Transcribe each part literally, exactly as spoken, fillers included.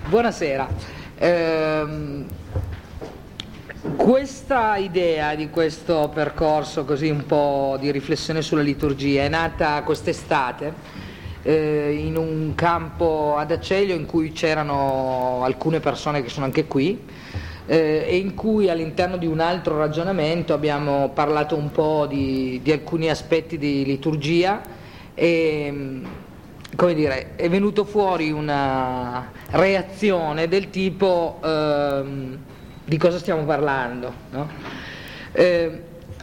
Buonasera. Ehm, questa idea di questo percorso così un po' di riflessione sulla liturgia è nata quest'estate eh, in un campo ad Acelio in cui c'erano alcune persone che sono anche qui eh, e in cui all'interno di un altro ragionamento abbiamo parlato un po' di, di alcuni aspetti di liturgia e, come dire, è venuto fuori una reazione del tipo ehm, di cosa stiamo parlando, no? Eh,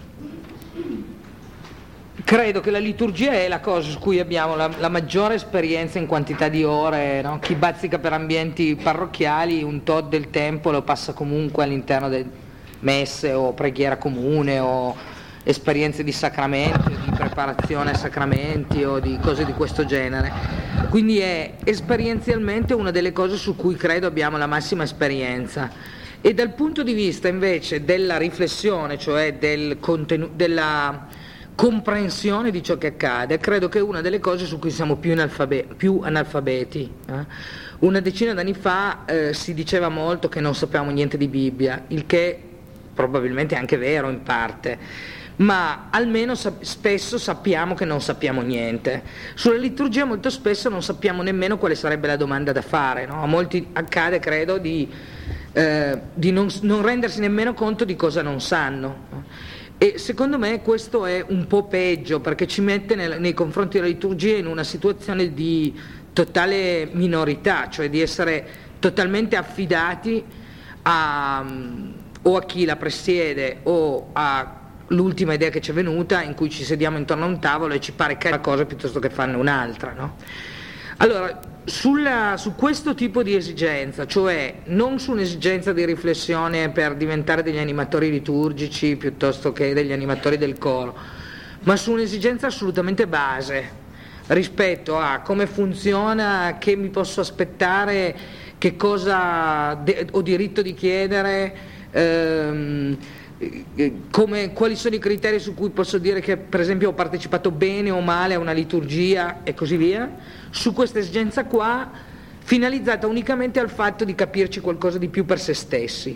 credo che la liturgia è la cosa su cui abbiamo la, la maggiore esperienza in quantità di ore, no? Chi bazzica per ambienti parrocchiali un tot del tempo lo passa comunque all'interno di messe o preghiera comune o esperienze di sacramenti o di preparazione a sacramenti o di cose di questo genere, quindi è esperienzialmente una delle cose su cui credo abbiamo la massima esperienza. E dal punto di vista invece della riflessione, cioè del contenuto, della comprensione di ciò che accade, credo che è una delle cose su cui siamo più, analfabe- più analfabeti. Eh? Una decina d'anni fa eh, si diceva molto che non sapevamo niente di Bibbia, il che probabilmente è anche vero in parte, ma almeno sap- spesso sappiamo che non sappiamo niente. Sulla liturgia molto spesso non sappiamo nemmeno quale sarebbe la domanda da fare, no? A molti accade, credo, di, eh, di non, non rendersi nemmeno conto di cosa non sanno, no? E secondo me questo è un po' peggio, perché ci mette nel, nei confronti della liturgia in una situazione di totale minorità, cioè di essere totalmente affidati a, o a chi la presiede o a l'ultima idea che ci è venuta, in cui ci sediamo intorno a un tavolo e ci pare che è una cosa piuttosto che farne un'altra, no? Allora, sulla, su questo tipo di esigenza, cioè non su un'esigenza di riflessione per diventare degli animatori liturgici piuttosto che degli animatori del coro, ma su un'esigenza assolutamente base rispetto a come funziona, che mi posso aspettare, che cosa de- ho diritto di chiedere, ehm, come, quali sono i criteri su cui posso dire che per esempio ho partecipato bene o male a una liturgia e così via, su questa esigenza qua finalizzata unicamente al fatto di capirci qualcosa di più per se stessi.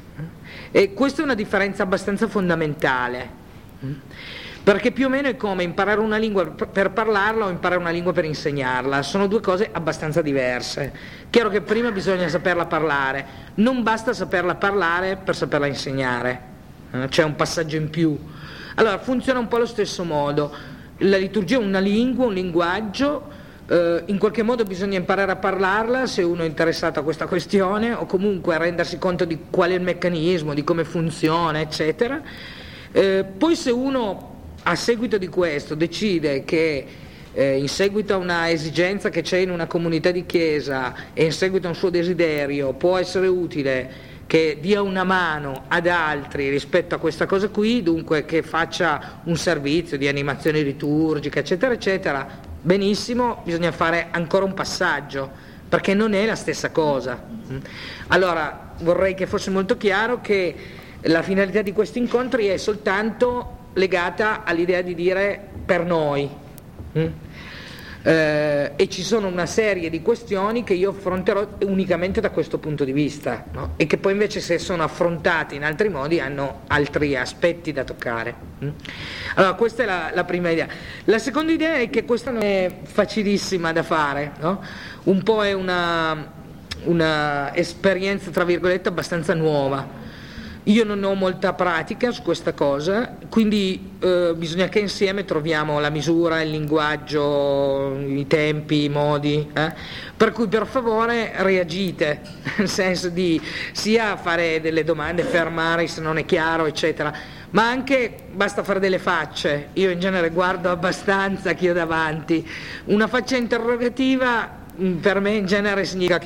E questa è una differenza abbastanza fondamentale, perché più o meno è come imparare una lingua per parlarla o imparare una lingua per insegnarla, sono due cose abbastanza diverse. Chiaro che prima bisogna saperla parlare, non basta saperla parlare per saperla insegnare, c'è un passaggio in più. Allora funziona un po' allo stesso modo, la liturgia è una lingua, un linguaggio, eh, in qualche modo bisogna imparare a parlarla se uno è interessato a questa questione, o comunque a rendersi conto di qual è il meccanismo, di come funziona, eccetera. Eh, poi se uno a seguito di questo decide che eh, in seguito a una esigenza che c'è in una comunità di chiesa e in seguito a un suo desiderio può essere utile che dia una mano ad altri rispetto a questa cosa qui, dunque che faccia un servizio di animazione liturgica, eccetera, eccetera, benissimo, bisogna fare ancora un passaggio, perché non è la stessa cosa. Allora, vorrei che fosse molto chiaro che la finalità di questi incontri è soltanto legata all'idea di dire per noi. Eh, e ci sono una serie di questioni che io affronterò unicamente da questo punto di vista, no? E che poi invece, se sono affrontate in altri modi, hanno altri aspetti da toccare. Allora questa è la, la prima idea. La seconda idea è che questa non è facilissima da fare, no? Un po' è una, una esperienza tra virgolette abbastanza nuova. Io non ho molta pratica su questa cosa, quindi eh, bisogna che insieme troviamo la misura, il linguaggio, i tempi, i modi, eh? Per cui per favore reagite, nel senso di sia fare delle domande, fermare se non è chiaro, eccetera, ma anche basta fare delle facce. Io in genere guardo abbastanza chi ho davanti, una faccia interrogativa per me in genere significa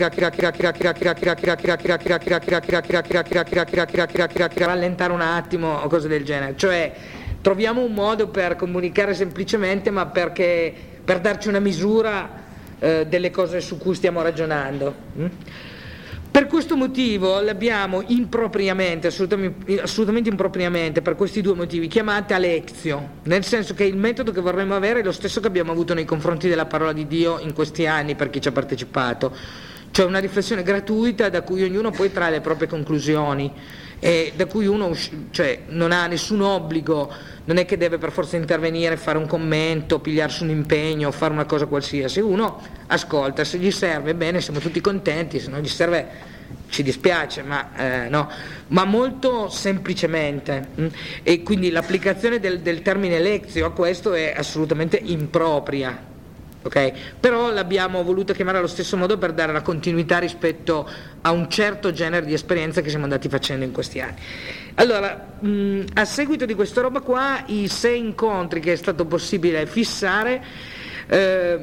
rallentare un attimo o cose del genere, cioè troviamo un modo per comunicare semplicemente, ma perché per darci una misura eh, delle cose su cui stiamo ragionando. Per questo motivo l'abbiamo impropriamente, assolutamente, assolutamente impropriamente, per questi due motivi, chiamata Lectio, nel senso che il metodo che vorremmo avere è lo stesso che abbiamo avuto nei confronti della parola di Dio in questi anni, per chi ci ha partecipato, cioè una riflessione gratuita da cui ognuno poi trae le proprie conclusioni e da cui uno cioè, non ha nessun obbligo, non è che deve per forza intervenire, fare un commento, pigliarsi un impegno, fare una cosa qualsiasi. Uno ascolta, se gli serve bene, siamo tutti contenti, se non gli serve ci dispiace, ma eh, no, ma molto semplicemente mh? E quindi l'applicazione del, del termine lezio a questo è assolutamente impropria, ok? Però l'abbiamo voluto chiamare allo stesso modo per dare la continuità rispetto a un certo genere di esperienza che siamo andati facendo in questi anni. Allora, mh, a seguito di questa roba qua, i sei incontri che è stato possibile fissare, eh,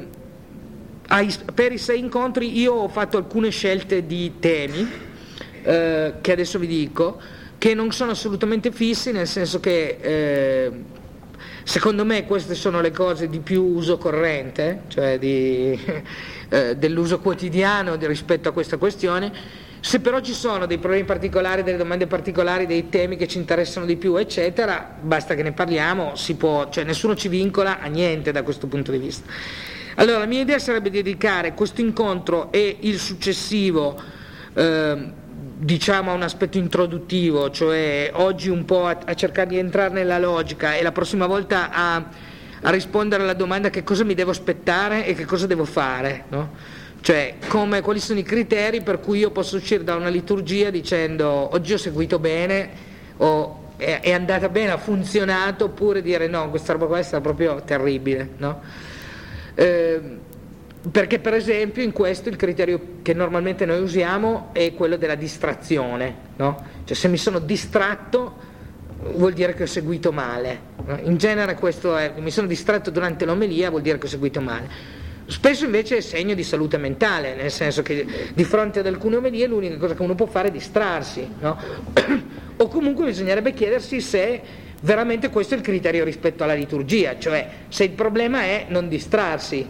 per i sei incontri io ho fatto alcune scelte di temi eh, che adesso vi dico, che non sono assolutamente fissi, nel senso che eh, secondo me queste sono le cose di più uso corrente, cioè di, eh, dell'uso quotidiano di, rispetto a questa questione. Se però ci sono dei problemi particolari, delle domande particolari, dei temi che ci interessano di più, eccetera, basta che ne parliamo, si può, cioè nessuno ci vincola a niente da questo punto di vista. Allora, la mia idea sarebbe dedicare questo incontro e il successivo, eh, diciamo, a un aspetto introduttivo, cioè oggi un po' a, a cercare di entrare nella logica e la prossima volta a, a rispondere alla domanda che cosa mi devo aspettare e che cosa devo fare, no? Cioè, come, quali sono i criteri per cui io posso uscire da una liturgia dicendo oggi ho seguito bene, o è, è andata bene, ha funzionato, oppure dire no, questa roba qua è stata proprio terribile, no? Eh, perché per esempio in questo il criterio che normalmente noi usiamo è quello della distrazione, no? Cioè se mi sono distratto vuol dire che ho seguito male, no? In genere questo è, mi sono distratto durante l'omelia vuol dire che ho seguito male. Spesso invece è segno di salute mentale, nel senso che di fronte ad alcune omelie l'unica cosa che uno può fare è distrarsi, no? O comunque bisognerebbe chiedersi se veramente questo è il criterio rispetto alla liturgia, cioè se il problema è non distrarsi.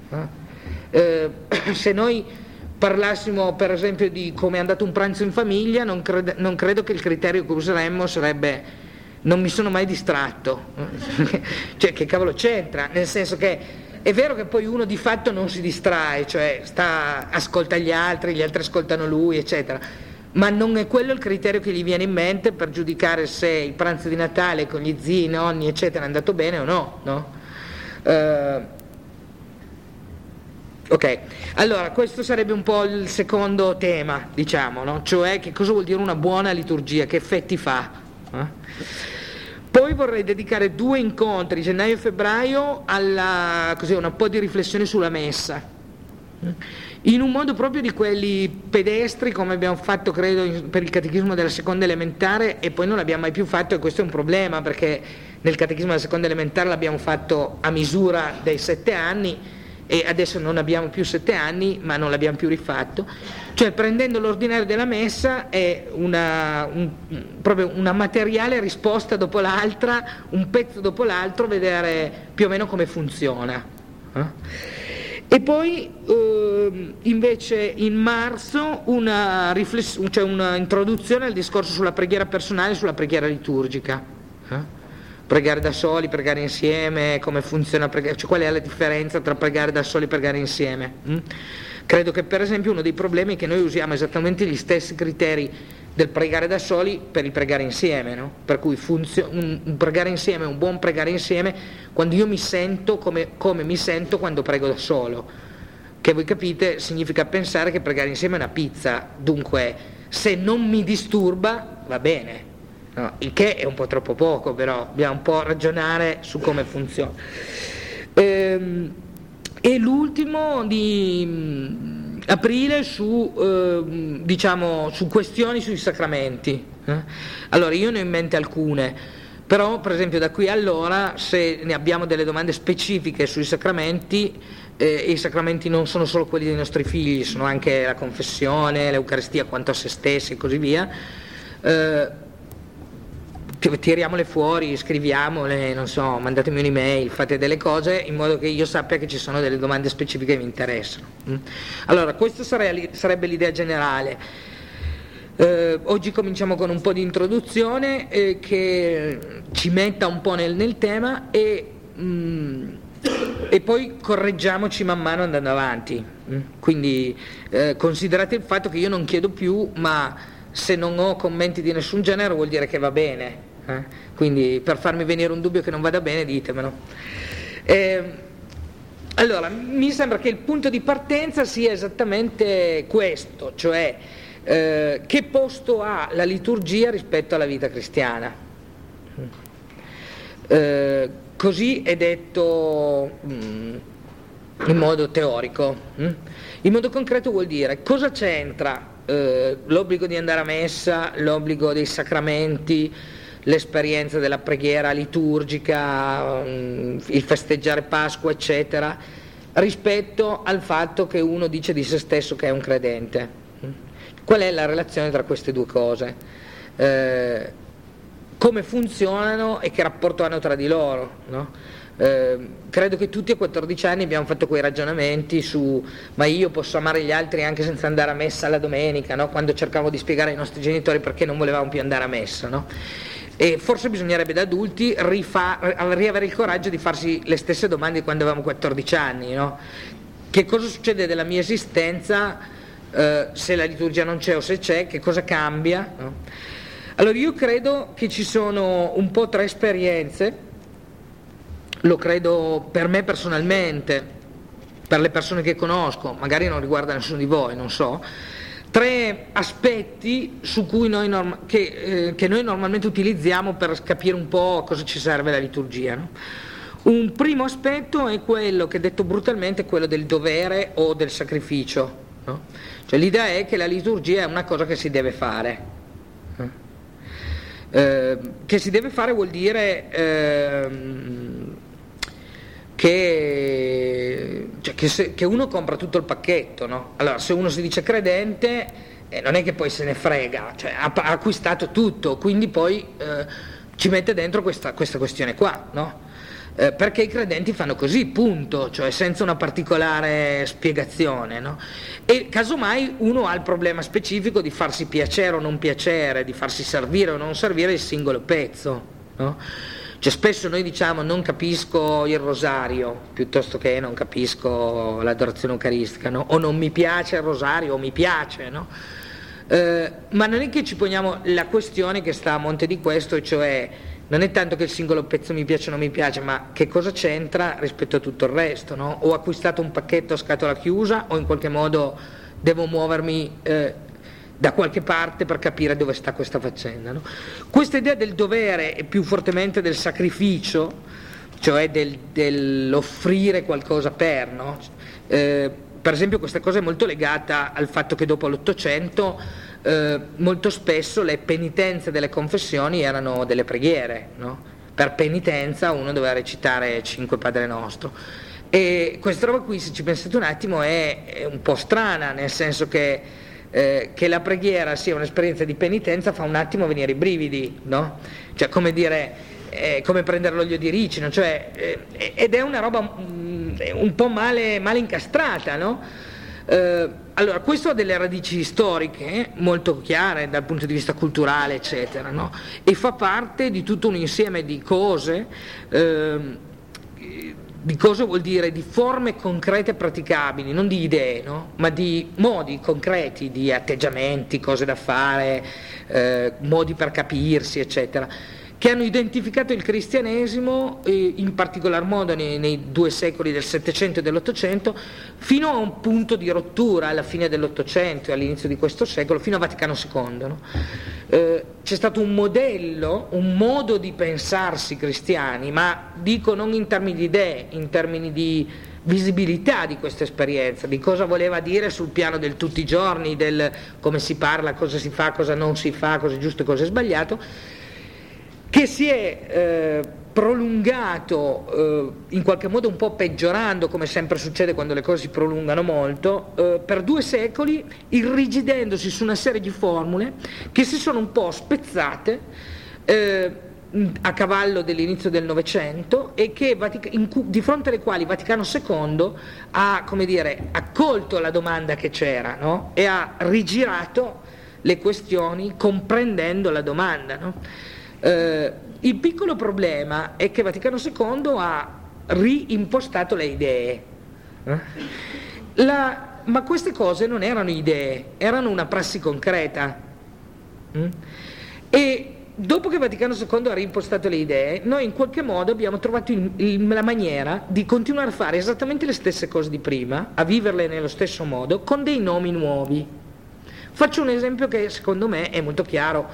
Eh, se noi parlassimo per esempio di come è andato un pranzo in famiglia, non, cred- non credo che il criterio che useremmo sarebbe non mi sono mai distratto. Cioè che cavolo c'entra? Nel senso che è vero che poi uno di fatto non si distrae, cioè sta, ascolta gli altri, gli altri ascoltano lui, eccetera. Ma non è quello il criterio che gli viene in mente per giudicare se il pranzo di Natale con gli zii, nonni, eccetera è andato bene o no, no? Uh, ok, allora questo sarebbe un po' il secondo tema, diciamo, no? Cioè che cosa vuol dire una buona liturgia, che effetti fa? Eh? Poi vorrei dedicare due incontri, gennaio e febbraio, alla, così, un po' di riflessione sulla messa. In un modo proprio di quelli pedestri, come abbiamo fatto credo per il catechismo della seconda elementare, e poi non l'abbiamo mai più fatto, e questo è un problema perché nel catechismo della seconda elementare l'abbiamo fatto a misura dei sette anni e adesso non abbiamo più sette anni ma non l'abbiamo più rifatto, cioè prendendo l'ordinario della messa è una, un, proprio una materiale risposta dopo l'altra, un pezzo dopo l'altro, vedere più o meno come funziona. Eh? E poi eh, invece in marzo una rifless- cioè un'introduzione al discorso sulla preghiera personale e sulla preghiera liturgica. Eh? Pregare da soli, pregare insieme, come funziona, pregare, cioè qual è la differenza tra pregare da soli e pregare insieme. Mm? Credo che per esempio uno dei problemi è che noi usiamo esattamente gli stessi criteri del pregare da soli per il pregare insieme, no? Per cui funzio- un, un pregare insieme, un buon pregare insieme quando io mi sento come, come mi sento quando prego da solo, che voi capite significa pensare che pregare insieme è una pizza, dunque se non mi disturba va bene, no? Il che è un po' troppo poco, però dobbiamo un po' ragionare su come funziona. Ehm, e l'ultimo di aprile su, eh, diciamo, su questioni sui sacramenti. Eh? Allora io ne ho in mente alcune, però per esempio da qui allora se ne abbiamo delle domande specifiche sui sacramenti, eh, e i sacramenti non sono solo quelli dei nostri figli, sono anche la confessione, l'Eucaristia quanto a se stessi e così via, eh, tiriamole fuori, scriviamole, non so, mandatemi un'email, fate delle cose in modo che io sappia che ci sono delle domande specifiche che mi interessano. Allora, questa sarebbe l'idea generale. Eh, oggi cominciamo con un po' di introduzione eh, che ci metta un po' nel, nel tema e mh, e poi correggiamoci man mano andando avanti. Quindi eh, considerate il fatto che io non chiedo più, ma se non ho commenti di nessun genere vuol dire che va bene, eh? Quindi per farmi venire un dubbio che non vada bene ditemelo. Eh, allora, mi sembra che il punto di partenza sia esattamente questo, cioè eh, che posto ha la liturgia rispetto alla vita cristiana. Eh, così è detto mh, in modo teorico. Mh? In modo concreto vuol dire cosa c'entra eh, l'obbligo di andare a messa, l'obbligo dei sacramenti, l'esperienza della preghiera liturgica, mh, il festeggiare Pasqua, eccetera, rispetto al fatto che uno dice di se stesso che è un credente. Mh? Qual è la relazione tra queste due cose? Eh, come funzionano e che rapporto hanno tra di loro, no? Eh, credo che tutti a quattordici anni abbiamo fatto quei ragionamenti su ma io posso amare gli altri anche senza andare a messa la domenica, no? Quando cercavo di spiegare ai nostri genitori perché non volevamo più andare a messa, no? E forse bisognerebbe da adulti rifa- riavere il coraggio di farsi le stesse domande di quando avevamo quattordici anni, no? Che cosa succede della mia esistenza eh, se la liturgia non c'è o se c'è, che cosa cambia, no? Allora io credo che ci sono un po' tre esperienze, lo credo per me personalmente, per le persone che conosco, magari non riguarda nessuno di voi, non so, tre aspetti su cui noi norma- che, eh, che noi normalmente utilizziamo per capire un po' a cosa ci serve la liturgia, no? Un primo aspetto è quello che, detto brutalmente, è quello del dovere o del sacrificio, no? Cioè l'idea è che la liturgia è una cosa che si deve fare. Eh, che si deve fare vuol dire eh, che, cioè che, se, che uno compra tutto il pacchetto, no? Allora se uno si dice credente eh, non è che poi se ne frega, cioè ha, ha acquistato tutto, quindi poi eh, ci mette dentro questa, questa questione qua, no? Eh, perché i credenti fanno così, punto, cioè senza una particolare spiegazione, no? E casomai uno ha il problema specifico di farsi piacere o non piacere, di farsi servire o non servire il singolo pezzo, no? Cioè spesso noi diciamo non capisco il rosario piuttosto che non capisco l'adorazione eucaristica, no? O non mi piace il rosario o mi piace, no? Eh, ma non è che ci poniamo la questione che sta a monte di questo, cioè non è tanto che il singolo pezzo mi piace o non mi piace, ma che cosa c'entra rispetto a tutto il resto, no? Ho acquistato un pacchetto a scatola chiusa o in qualche modo devo muovermi eh, da qualche parte per capire dove sta questa faccenda, no? Questa idea del dovere e più fortemente del sacrificio, cioè del, dell'offrire qualcosa per, no? Eh, per esempio questa cosa è molto legata al fatto che dopo l'Ottocento Eh, molto spesso le penitenze delle confessioni erano delle preghiere, no? Per penitenza uno doveva recitare cinque Padre Nostro e questa roba qui, se ci pensate un attimo, è, è un po' strana, nel senso che, eh, che la preghiera sia un'esperienza di penitenza fa un attimo venire i brividi, no? Cioè come dire, è come prendere l'olio di ricino, cioè, eh, ed è una roba mh, un po' male, male incastrata, no? Eh, allora questo ha delle radici storiche molto chiare dal punto di vista culturale, eccetera, no? E fa parte di tutto un insieme di cose, eh, di cosa vuol dire, di forme concrete e praticabili, non di idee, no? Ma di modi concreti, di atteggiamenti, cose da fare, eh, modi per capirsi, eccetera, che hanno identificato il cristianesimo, eh, in particolar modo nei, nei due secoli del Settecento e dell'Ottocento, fino a un punto di rottura alla fine dell'Ottocento e all'inizio di questo secolo, fino a Vaticano secondo, no? Eh, c'è stato un modello, un modo di pensarsi cristiani, ma dico non in termini di idee, in termini di visibilità di questa esperienza, di cosa voleva dire sul piano del tutti i giorni, del come si parla, cosa si fa, cosa non si fa, cosa è giusto e cosa è sbagliato, che si è eh, prolungato eh, in qualche modo un po' peggiorando, come sempre succede quando le cose si prolungano molto, eh, per due secoli, irrigidendosi su una serie di formule che si sono un po' spezzate eh, a cavallo dell'inizio del Novecento e che Vatic- in cu- di fronte alle quali Vaticano secondo ha, come dire, accolto la domanda che c'era, no? E ha rigirato le questioni comprendendo la domanda, no? Uh, il piccolo problema è che Vaticano secondo ha reimpostato le idee. La, ma queste cose non erano idee, erano una prassi concreta. E dopo che Vaticano secondo ha reimpostato le idee, noi in qualche modo abbiamo trovato il, il, la maniera di continuare a fare esattamente le stesse cose di prima, a viverle nello stesso modo, con dei nomi nuovi. Faccio un esempio che secondo me è molto chiaro,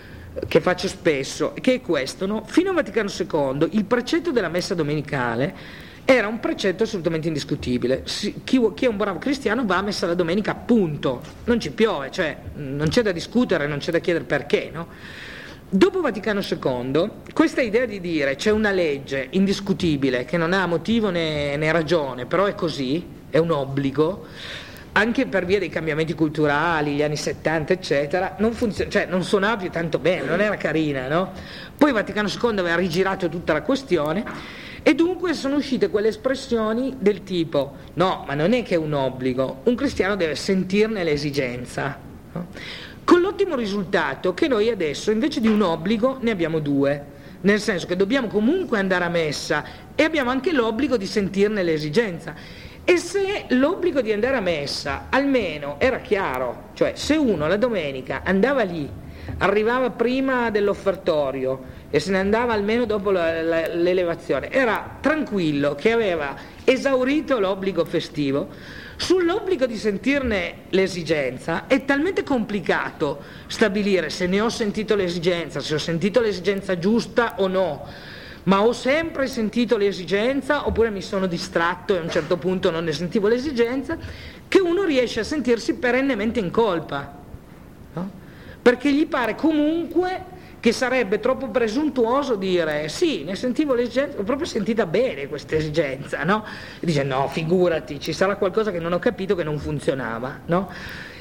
che faccio spesso, che è questo, no? Fino a Vaticano secondo il precetto della messa domenicale era un precetto assolutamente indiscutibile. Chi, chi è un bravo cristiano va a messa la domenica, punto, non ci piove, cioè non c'è da discutere, non c'è da chiedere perché, no? Dopo Vaticano secondo, questa idea di dire c'è una legge indiscutibile che non ha motivo né, né ragione, però è così, è un obbligo, anche per via dei cambiamenti culturali, gli anni settanta eccetera, non funziona, cioè non suonava più tanto bene, non era carina, no? Poi Vaticano secondo aveva rigirato tutta la questione e dunque sono uscite quelle espressioni del tipo no, ma non è che è un obbligo, un cristiano deve sentirne l'esigenza, no? Con l'ottimo risultato che noi adesso invece di un obbligo ne abbiamo due, nel senso che dobbiamo comunque andare a messa e abbiamo anche l'obbligo di sentirne l'esigenza. E se l'obbligo di andare a messa almeno era chiaro, cioè se uno la domenica andava lì, arrivava prima dell'offertorio e se ne andava almeno dopo la, la, l'elevazione, era tranquillo che aveva esaurito l'obbligo festivo. Sull'obbligo di sentirne l'esigenza è talmente complicato stabilire se ne ho sentito l'esigenza, se ho sentito l'esigenza giusta o no, ma ho sempre sentito l'esigenza oppure mi sono distratto e a un certo punto non ne sentivo l'esigenza, che uno riesce a sentirsi perennemente in colpa, no? Perché gli pare comunque che sarebbe troppo presuntuoso dire sì, ne sentivo l'esigenza, l'ho proprio sentita bene questa esigenza, no? E dice no, figurati, ci sarà qualcosa che non ho capito che non funzionava, no?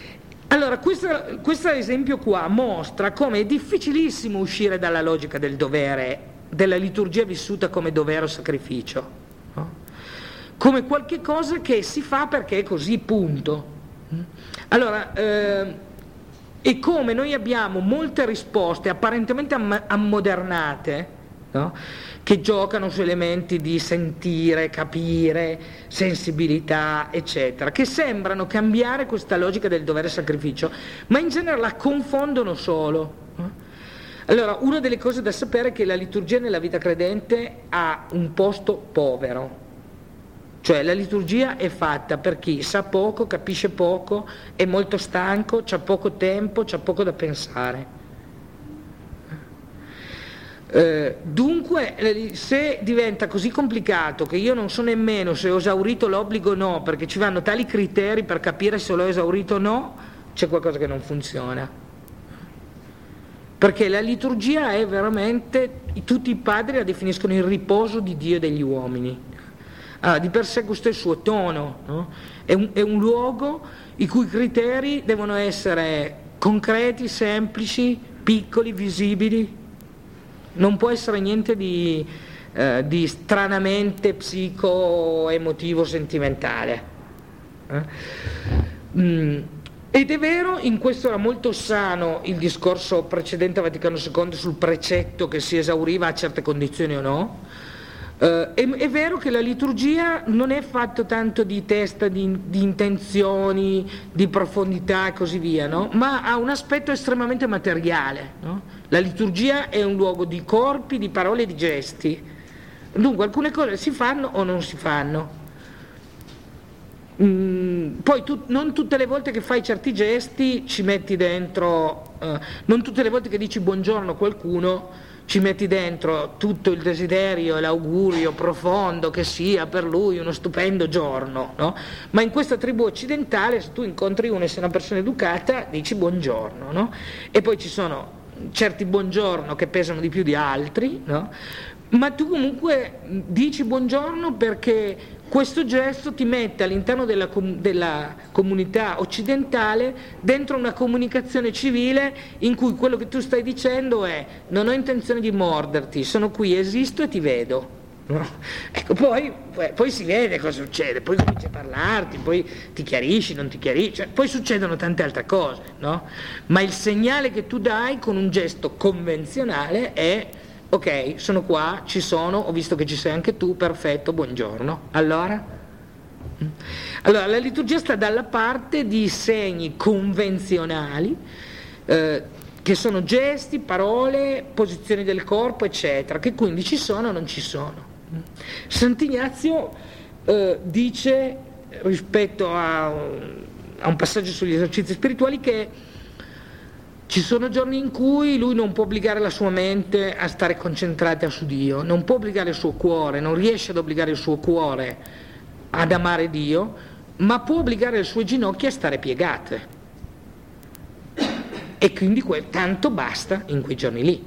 Allora questo, questo esempio qua mostra come è difficilissimo uscire dalla logica del dovere, della liturgia vissuta come dovere o sacrificio, no? Come qualche cosa che si fa perché è così, punto. Allora eh, e come noi abbiamo molte risposte apparentemente am- ammodernate, no? Che giocano su elementi di sentire, capire, sensibilità, eccetera, che sembrano cambiare questa logica del dovere sacrificio, ma in genere la confondono solo, no? Allora, una delle cose da sapere è che la liturgia nella vita credente ha un posto povero. Cioè la liturgia è fatta per chi sa poco, capisce poco, è molto stanco, c'ha poco tempo, c'ha poco da pensare. Eh, dunque se diventa così complicato che io non so nemmeno se ho esaurito l'obbligo o no, perché ci vanno tali criteri per capire se l'ho esaurito o no, c'è qualcosa che non funziona. Perché la liturgia è veramente, tutti i padri la definiscono il riposo di Dio e degli uomini. Ah, di per sé questo è il suo tono, no? È un, è un luogo i cui criteri devono essere concreti, semplici, piccoli, visibili, non può essere niente di, eh, di stranamente psico-emotivo sentimentale. Eh? Mm. Ed è vero, in questo era molto sano il discorso precedente a Vaticano secondo sul precetto che si esauriva a certe condizioni o no. Uh, è, è vero che la liturgia non è fatto tanto di testa, di, di intenzioni, di profondità e così via, no? Ma ha un aspetto estremamente materiale, no? La liturgia è un luogo di corpi, di parole e di gesti. Dunque alcune cose si fanno o non si fanno. Mm, poi tu, non tutte le volte che fai certi gesti ci metti dentro, uh, non tutte le volte che dici buongiorno a qualcuno ci metti dentro tutto il desiderio e l'augurio profondo che sia per lui uno stupendo giorno, no? Ma in questa tribù occidentale se tu incontri uno e sei una persona educata dici buongiorno, no? E poi ci sono certi buongiorno che pesano di più di altri, no? Ma tu comunque dici buongiorno perché questo gesto ti mette all'interno della, com- della comunità occidentale dentro una comunicazione civile in cui quello che tu stai dicendo è non ho intenzione di morderti, sono qui, esisto e ti vedo, no? Ecco, poi, poi si vede cosa succede, poi cominci a parlarti, poi ti chiarisci, non ti chiarisci, cioè, poi succedono tante altre cose, no? Ma il segnale che tu dai con un gesto convenzionale è ok, sono qua, ci sono, ho visto che ci sei anche tu, perfetto, buongiorno. Allora? Allora, la liturgia sta dalla parte di segni convenzionali, eh, che sono gesti, parole, posizioni del corpo, eccetera, che quindi ci sono o non ci sono. Sant'Ignazio eh, dice, rispetto a, a un passaggio sugli esercizi spirituali, che ci sono giorni in cui lui non può obbligare la sua mente a stare concentrata su Dio, non può obbligare il suo cuore, non riesce ad obbligare il suo cuore ad amare Dio, ma può obbligare le sue ginocchia a stare piegate. E quindi quel, tanto basta in quei giorni lì.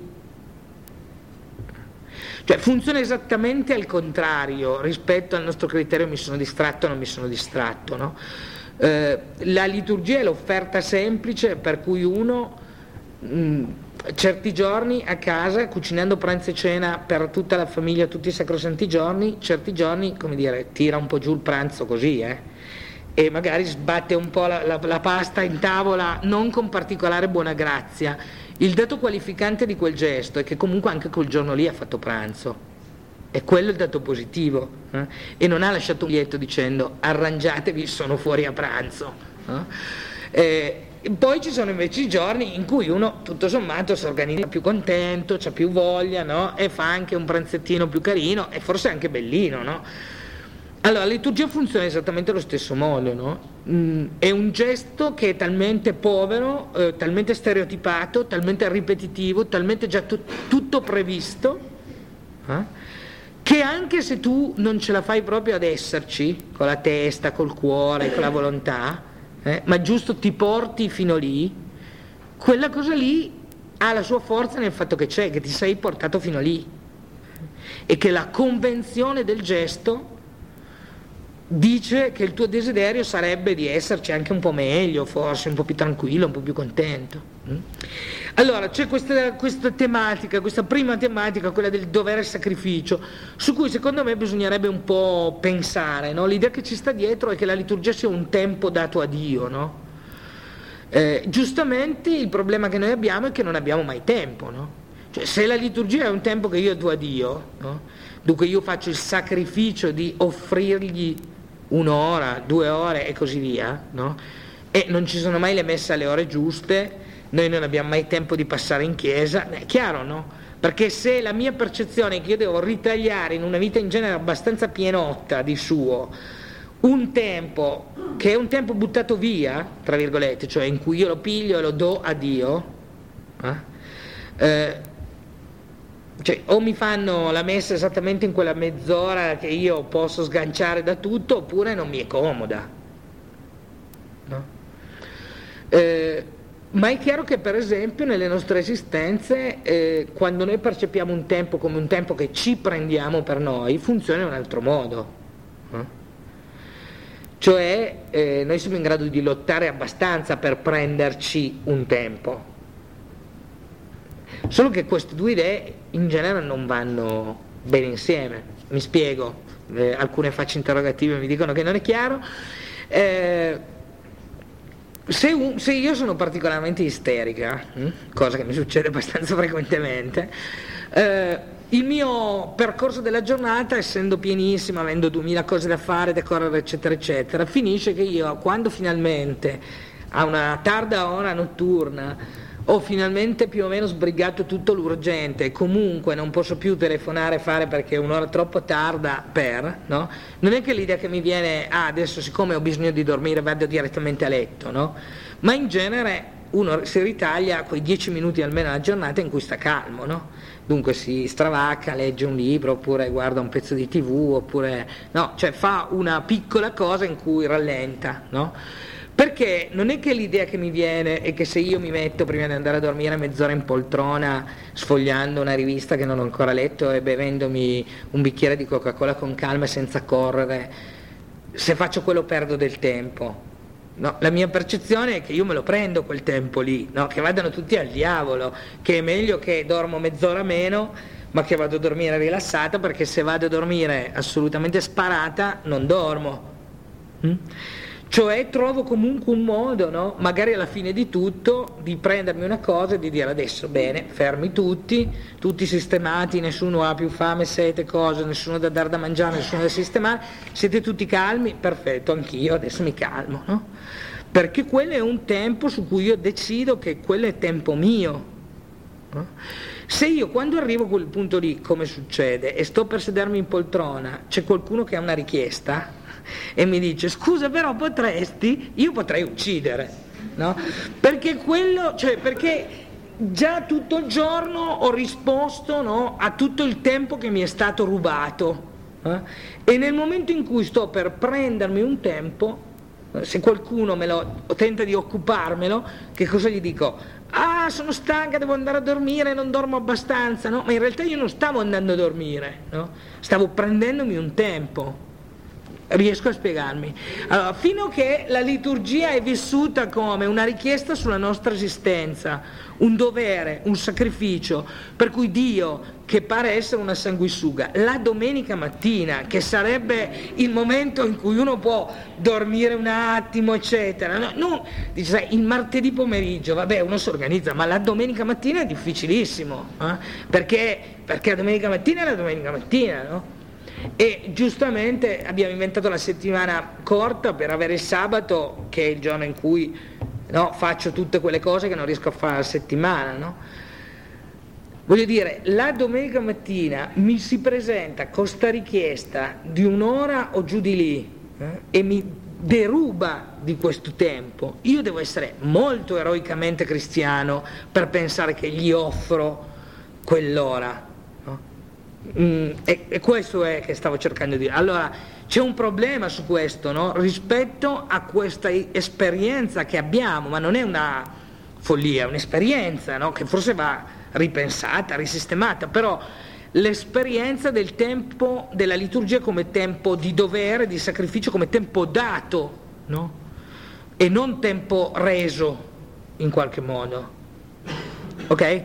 Cioè funziona esattamente al contrario rispetto al nostro criterio mi sono distratto o non mi sono distratto, no? Eh, la liturgia è l'offerta semplice per cui uno mh, certi giorni a casa, cucinando pranzo e cena per tutta la famiglia, tutti i sacrosanti giorni, certi giorni, come dire, tira un po' giù il pranzo così, eh, e magari sbatte un po' la, la, la pasta in tavola, non con particolare buona grazia. Il dato qualificante di quel gesto è che comunque anche quel giorno lì ha fatto pranzo, e quello è il dato positivo, eh? E non ha lasciato un biglietto dicendo arrangiatevi, sono fuori a pranzo, eh? E, poi ci sono invece i giorni in cui uno tutto sommato si organizza più contento, c'ha più voglia, no? E fa anche un pranzettino più carino e forse anche bellino, no? Allora la liturgia funziona esattamente allo stesso modo, no? Mm, è un gesto che è talmente povero, eh, talmente stereotipato, talmente ripetitivo, talmente già tu- tutto previsto, eh? Che anche se tu non ce la fai proprio ad esserci con la testa, col cuore, con la volontà, Eh, ma giusto ti porti fino lì, quella cosa lì ha la sua forza nel fatto che c'è, che ti sei portato fino lì, e che la convenzione del gesto dice che il tuo desiderio sarebbe di esserci anche un po' meglio, forse un po' più tranquillo, un po' più contento. Allora c'è questa, questa tematica, questa prima tematica, quella del dovere sacrificio, su cui secondo me bisognerebbe un po' pensare, no? L'idea che ci sta dietro è che la liturgia sia un tempo dato a Dio, no? Eh, giustamente il problema che noi abbiamo è che non abbiamo mai tempo, no? Cioè, se la liturgia è un tempo che io do a Dio, no? Dunque io faccio il sacrificio di offrirgli un'ora, due ore e così via, no? E non ci sono mai le messe alle ore giuste, noi non abbiamo mai tempo di passare in chiesa, è chiaro, no? Perché se la mia percezione è che io devo ritagliare in una vita in genere abbastanza pienotta di suo un tempo che è un tempo buttato via, tra virgolette, cioè in cui io lo piglio e lo do a Dio, eh? Eh, cioè o mi fanno la messa esattamente in quella mezz'ora che io posso sganciare da tutto, oppure non mi è comoda, no? Eh, ma è chiaro che per esempio nelle nostre esistenze eh, quando noi percepiamo un tempo come un tempo che ci prendiamo per noi, funziona in un altro modo, no? Cioè eh, noi siamo in grado di lottare abbastanza per prenderci un tempo, solo che queste due idee in genere non vanno bene insieme. Mi spiego, eh, alcune facce interrogative mi dicono che non è chiaro. eh, Se, un, se io sono particolarmente isterica, hm, cosa che mi succede abbastanza frequentemente, eh, il mio percorso della giornata, essendo pienissimo, avendo duemila cose da fare, da correre, eccetera, eccetera, finisce che io, quando finalmente, a una tarda ora notturna, ho finalmente più o meno sbrigato tutto l'urgente e comunque non posso più telefonare e fare perché è un'ora troppo tarda per, no? Non è che l'idea che mi viene, ah adesso siccome ho bisogno di dormire vado direttamente a letto, no? Ma in genere uno si ritaglia quei dieci minuti almeno alla giornata in cui sta calmo, no? Dunque si stravacca, legge un libro oppure guarda un pezzo di tivù oppure, no? Cioè fa una piccola cosa in cui rallenta, no? Perché non è che l'idea che mi viene è che se io mi metto prima di andare a dormire mezz'ora in poltrona sfogliando una rivista che non ho ancora letto e bevendomi un bicchiere di Coca-Cola con calma e senza correre, se faccio quello perdo del tempo, no? La mia percezione è che io me lo prendo quel tempo lì, no? Che vadano tutti al diavolo, che è meglio che dormo mezz'ora meno ma che vado a dormire rilassata, perché se vado a dormire assolutamente sparata non dormo. hm? Cioè trovo comunque un modo, no? Magari alla fine di tutto, di prendermi una cosa e di dire adesso bene, fermi tutti, tutti sistemati, nessuno ha più fame, sete, cose, nessuno da dare da mangiare, nessuno da sistemare, siete tutti calmi, perfetto, anch'io adesso mi calmo, no? Perché quello è un tempo su cui io decido che quello è tempo mio, no? Se io quando arrivo a quel punto lì, come succede, e sto per sedermi in poltrona, c'è qualcuno che ha una richiesta e mi dice scusa però potresti, io potrei uccidere, no? Perché quello, cioè perché già tutto il giorno ho risposto, no, a tutto il tempo che mi è stato rubato, eh? E nel momento in cui sto per prendermi un tempo, se qualcuno me lo tenta di occuparmelo, che cosa gli dico? Ah, sono stanca, devo andare a dormire, non dormo abbastanza, no? Ma in realtà io non stavo andando a dormire, no? Stavo prendendomi un tempo. Riesco a spiegarmi? Allora, fino a che la liturgia è vissuta come una richiesta sulla nostra esistenza, un dovere, un sacrificio, per cui Dio, che pare essere una sanguisuga, la domenica mattina, che sarebbe il momento in cui uno può dormire un attimo, eccetera, no, no, dice, sai, il martedì pomeriggio, vabbè, uno si organizza, ma la domenica mattina è difficilissimo, eh? perché, perché la domenica mattina è la domenica mattina, no? E giustamente abbiamo inventato la settimana corta per avere il sabato, che è il giorno in cui, no, faccio tutte quelle cose che non riesco a fare la settimana, no? Voglio dire, la domenica mattina mi si presenta con sta richiesta di un'ora o giù di lì, eh, e mi deruba di questo tempo. Io devo essere molto eroicamente cristiano per pensare che gli offro quell'ora. Mm, e, e questo è che stavo cercando di dire. Allora c'è un problema su questo, no? Rispetto a questa esperienza che abbiamo, ma non è una follia, è un'esperienza, no? Che forse va ripensata, risistemata, però l'esperienza del tempo della liturgia come tempo di dovere, di sacrificio, come tempo dato, no? E non tempo reso in qualche modo, ok?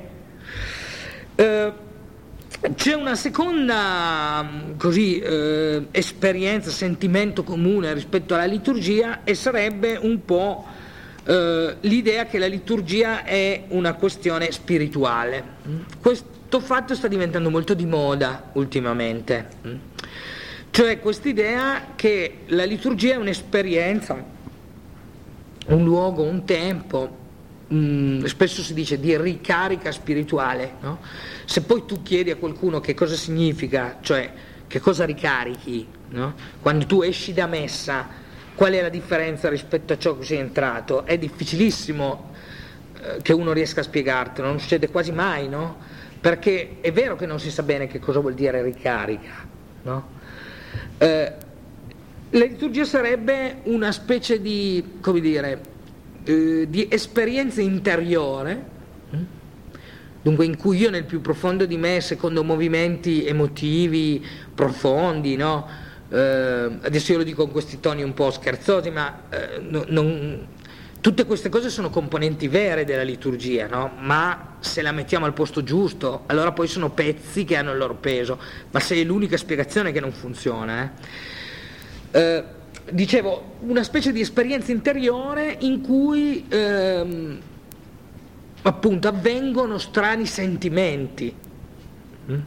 Uh, C'è una seconda così, eh, esperienza, sentimento comune rispetto alla liturgia, e sarebbe un po' eh, l'idea che la liturgia è una questione spirituale. Questo fatto sta diventando molto di moda ultimamente, cioè quest'idea che la liturgia è un'esperienza, un luogo, un tempo, mh, spesso si dice di ricarica spirituale, no? Se poi tu chiedi a qualcuno che cosa significa, cioè che cosa ricarichi, no? Quando tu esci da messa, qual è la differenza rispetto a ciò che sei entrato, è difficilissimo eh, che uno riesca a spiegartelo, non succede quasi mai, no? Perché è vero che non si sa bene che cosa vuol dire ricarica, no? Eh, la liturgia sarebbe una specie di, come dire, eh, di esperienza interiore, dunque in cui io nel più profondo di me, secondo movimenti emotivi profondi, no? Eh, adesso io lo dico con questi toni un po' scherzosi, ma eh, no, non, tutte queste cose sono componenti vere della liturgia, no? Ma se la mettiamo al posto giusto, allora poi sono pezzi che hanno il loro peso, ma se è l'unica spiegazione che non funziona. Eh. Eh, dicevo, una specie di esperienza interiore in cui ehm, appunto avvengono strani sentimenti, mm?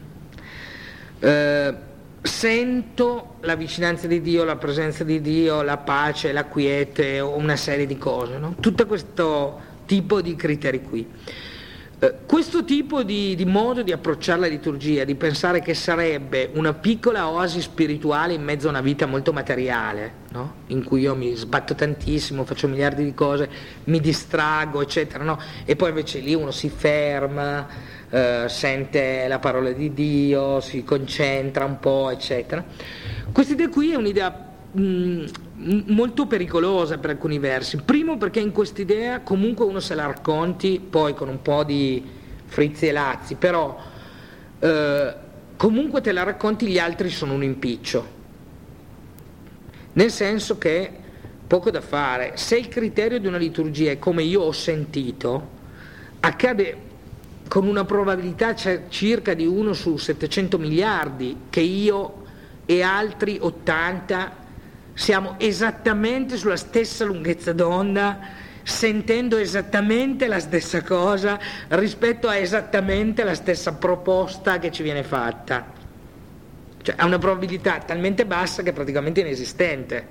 eh, sento la vicinanza di Dio, la presenza di Dio, la pace, la quiete, una serie di cose, no? Tutto questo tipo di criteri qui. Eh, questo tipo di, di modo di approcciare la liturgia, di pensare che sarebbe una piccola oasi spirituale in mezzo a una vita molto materiale, no? In cui io mi sbatto tantissimo, faccio miliardi di cose, mi distraggo, eccetera, no? E poi invece lì uno si ferma, eh, sente la parola di Dio, si concentra un po', eccetera. Questa idea qui è un'idea mh, molto pericolosa per alcuni versi. Primo perché in quest'idea comunque uno se la racconti poi con un po' di frizzi e lazzi, però eh, comunque te la racconti, gli altri sono un impiccio, nel senso che poco da fare. Se il criterio di una liturgia è come io ho sentito, accade con una probabilità circa di uno su settecento miliardi che io e altri ottanta siamo esattamente sulla stessa lunghezza d'onda, sentendo esattamente la stessa cosa rispetto a esattamente la stessa proposta che ci viene fatta. Cioè ha una probabilità talmente bassa che è praticamente inesistente.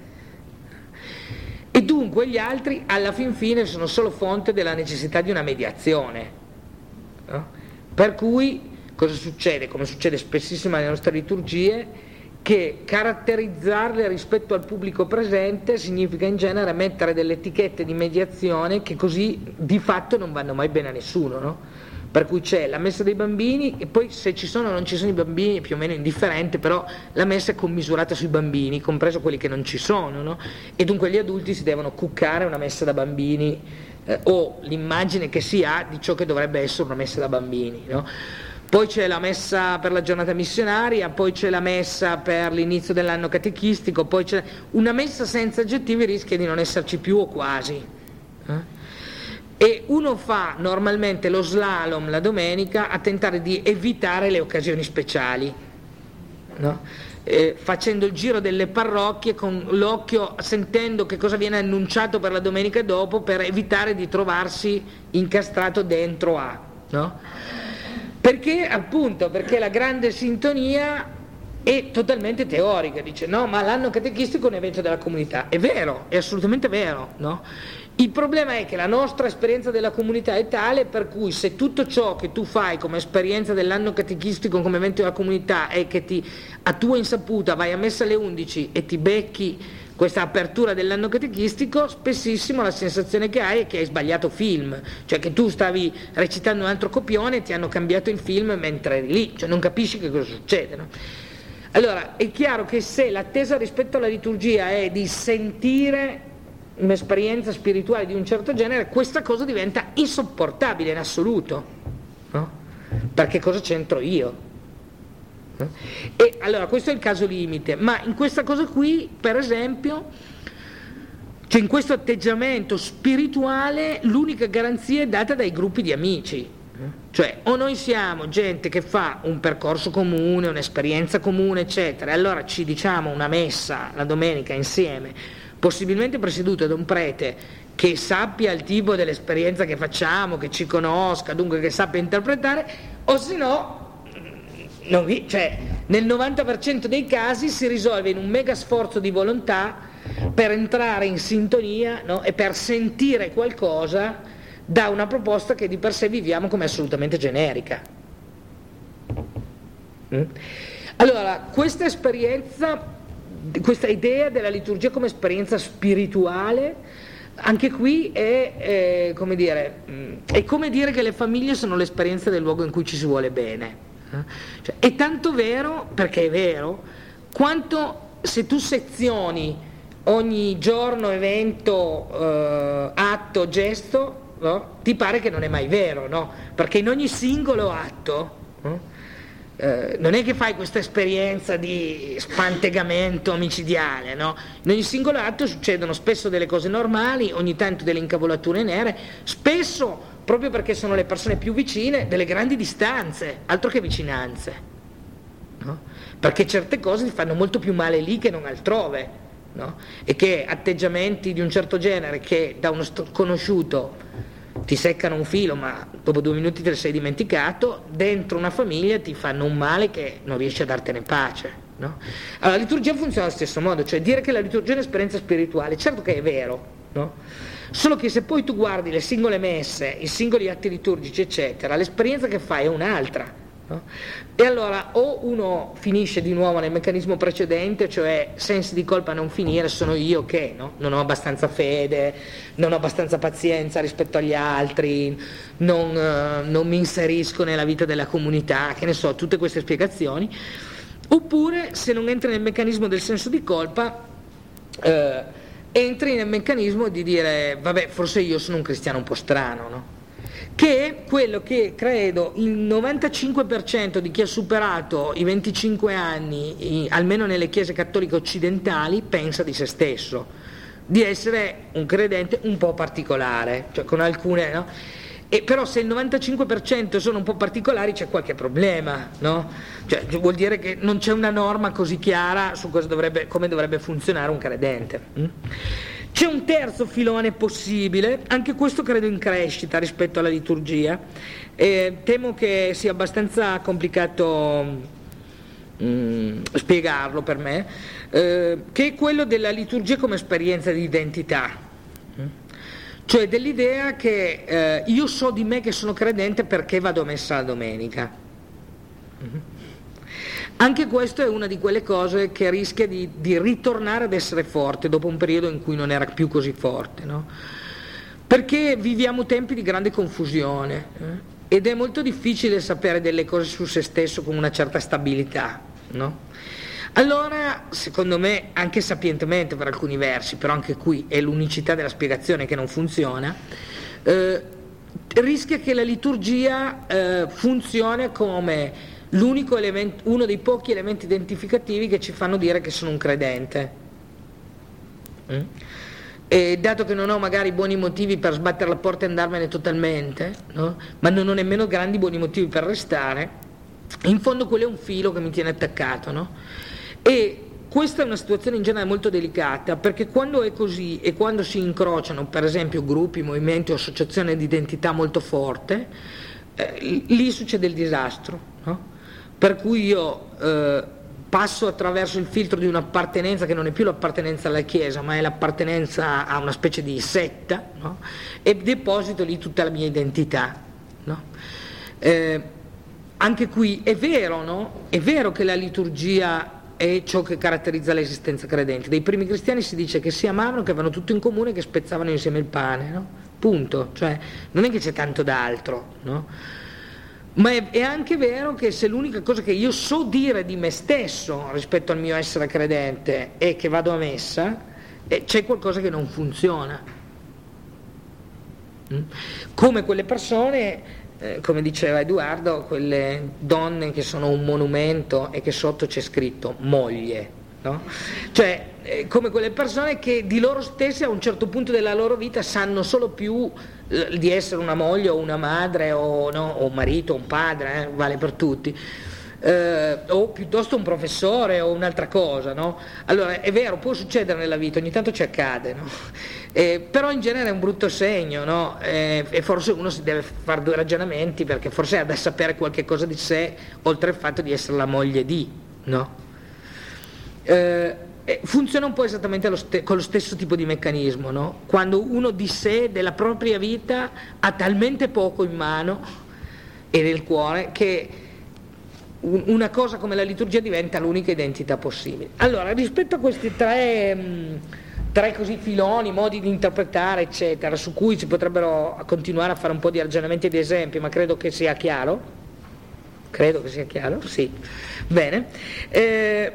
E dunque gli altri alla fin fine sono solo fonte della necessità di una mediazione, no? Per cui cosa succede? Come succede spessissimo nelle nostre liturgie, che caratterizzarle rispetto al pubblico presente significa in genere mettere delle etichette di mediazione che così di fatto non vanno mai bene a nessuno, no? Per cui c'è la messa dei bambini e poi se ci sono o non ci sono i bambini è più o meno indifferente, però la messa è commisurata sui bambini, compreso quelli che non ci sono, no? E dunque gli adulti si devono cuccare una messa da bambini eh, o l'immagine che si ha di ciò che dovrebbe essere una messa da bambini, no? Poi c'è la messa per la giornata missionaria, poi c'è la messa per l'inizio dell'anno catechistico, poi c'è una messa senza aggettivi rischia di non esserci più o quasi. Eh? E uno fa normalmente lo slalom la domenica a tentare di evitare le occasioni speciali, no? Eh, facendo il giro delle parrocchie con l'occhio, sentendo che cosa viene annunciato per la domenica dopo, per evitare di trovarsi incastrato dentro a, no? Perché appunto, perché la grande sintonia è totalmente teorica, dice no, ma l'anno catechistico è un evento della comunità, è vero, è assolutamente vero, no? Il problema è che la nostra esperienza della comunità è tale per cui se tutto ciò che tu fai come esperienza dell'anno catechistico come evento della comunità è che ti, a tua insaputa vai a messa alle undici e ti becchi questa apertura dell'anno catechistico, spessissimo la sensazione che hai è che hai sbagliato film, cioè che tu stavi recitando un altro copione e ti hanno cambiato il film mentre eri lì, cioè non capisci che cosa succede, no? Allora è chiaro che se l'attesa rispetto alla liturgia è di sentire un'esperienza spirituale di un certo genere, questa cosa diventa insopportabile in assoluto, no? Perché cosa c'entro io? E allora questo è il caso limite, ma in questa cosa qui, per esempio, cioè in questo atteggiamento spirituale l'unica garanzia è data dai gruppi di amici, cioè o noi siamo gente che fa un percorso comune, un'esperienza comune eccetera, e allora ci diciamo una messa la domenica insieme, possibilmente presieduta da un prete che sappia il tipo dell'esperienza che facciamo, che ci conosca, dunque che sappia interpretare, o se no non vi, cioè, nel novanta per cento dei casi si risolve in un mega sforzo di volontà per entrare in sintonia, no? E per sentire qualcosa da una proposta che di per sé viviamo come assolutamente generica. Mm? Allora, questa esperienza, questa idea della liturgia come esperienza spirituale, anche qui è, è, come dire, è come dire che le famiglie sono l'esperienza del luogo in cui ci si vuole bene. Cioè, è tanto vero, perché è vero, quanto se tu sezioni ogni giorno, evento, eh, atto, gesto, no? Ti pare che non è mai vero, no? Perché in ogni singolo atto, no? eh, non è che fai questa esperienza di spantegamento micidiale, no? In ogni singolo atto succedono spesso delle cose normali, ogni tanto delle incavolature nere, spesso proprio perché sono le persone più vicine, delle grandi distanze, altro che vicinanze, no? Perché certe cose ti fanno molto più male lì che non altrove, no? E che atteggiamenti di un certo genere che da uno sconosciuto ti seccano un filo ma dopo due minuti te ne sei dimenticato, dentro una famiglia ti fanno un male che non riesci a dartene pace, no? Allora la liturgia funziona allo stesso modo, cioè dire che la liturgia è un'esperienza spirituale, certo che è vero, no? Solo che se poi tu guardi le singole messe, i singoli atti liturgici eccetera, l'esperienza che fai è un'altra, no? E allora o uno finisce di nuovo nel meccanismo precedente, cioè sensi di colpa a non finire, sono io che, no? Non ho abbastanza fede, non ho abbastanza pazienza rispetto agli altri, non, uh, non mi inserisco nella vita della comunità, che ne so, tutte queste spiegazioni. Oppure se non entri nel meccanismo del senso di colpa, eh, entri nel meccanismo di dire vabbè, forse io sono un cristiano un po' strano, no? Che è quello che credo il novantacinque per cento di chi ha superato i venticinque anni, almeno nelle chiese cattoliche occidentali, pensa di se stesso, di essere un credente un po' particolare, cioè con alcune, no? E però se il novantacinque per cento sono un po' particolari c'è qualche problema, no? Cioè, vuol dire che non c'è una norma così chiara su cosa dovrebbe, come dovrebbe funzionare un credente. Mm? C'è un terzo filone possibile, anche questo credo in crescita rispetto alla liturgia, eh, temo che sia abbastanza complicato mm, spiegarlo per me, eh, che è quello della liturgia come esperienza di identità, mm? Cioè dell'idea che eh, io so di me che sono credente perché vado a messa la domenica. Mm? Anche questo è una di quelle cose che rischia di, di ritornare ad essere forte dopo un periodo in cui non era più così forte, no? Perché viviamo tempi di grande confusione eh? Ed è molto difficile sapere delle cose su se stesso con una certa stabilità, no? Allora, secondo me, anche sapientemente per alcuni versi, però anche qui è l'unicità della spiegazione che non funziona, eh, rischia che la liturgia eh, funzioni come l'unico elemento, uno dei pochi elementi identificativi che ci fanno dire che sono un credente. Mm? E dato che non ho magari buoni motivi per sbattere la porta e andarmene totalmente, no? Ma non ho nemmeno grandi buoni motivi per restare, in fondo quello è un filo che mi tiene attaccato, no? E questa è una situazione in genere molto delicata, perché quando è così e quando si incrociano per esempio gruppi, movimenti o associazioni di identità molto forte, eh, lì succede il disastro, no? Per cui io eh, passo attraverso il filtro di un'appartenenza che non è più l'appartenenza alla Chiesa, ma è l'appartenenza a una specie di setta, no? E deposito lì tutta la mia identità, no? Eh, anche qui è vero, no? È vero che la liturgia è ciò che caratterizza l'esistenza credente. Dei primi cristiani si dice che si amavano, che avevano tutto in comune, che spezzavano insieme il pane, no? Punto. Cioè, non è che c'è tanto d'altro, no? Ma è, è anche vero che se l'unica cosa che io so dire di me stesso rispetto al mio essere credente è che vado a messa, eh, c'è qualcosa che non funziona. Mm? Come quelle persone, eh, come diceva Edoardo, quelle donne che sono un monumento e che sotto c'è scritto moglie, no? Cioè, eh, come quelle persone che di loro stesse a un certo punto della loro vita sanno solo più di essere una moglie o una madre o, no, o un marito o un padre, eh, vale per tutti, eh, o piuttosto un professore o un'altra cosa, no? Allora è vero, può succedere nella vita, ogni tanto ci accade, no? Eh, però in genere è un brutto segno, no? Eh, e forse uno si deve fare due ragionamenti, perché forse ha da sapere qualche cosa di sé oltre al fatto di essere la moglie di, no? Eh, funziona un po' esattamente lo ste- con lo stesso tipo di meccanismo, no? Quando uno di sé, della propria vita, ha talmente poco in mano e nel cuore che un- una cosa come la liturgia diventa l'unica identità possibile. Allora, rispetto a questi tre, mh, tre così filoni, modi di interpretare, eccetera, su cui si potrebbero continuare a fare un po' di ragionamenti e di esempi, ma credo che sia chiaro. Credo che sia chiaro, sì. Bene. Eh,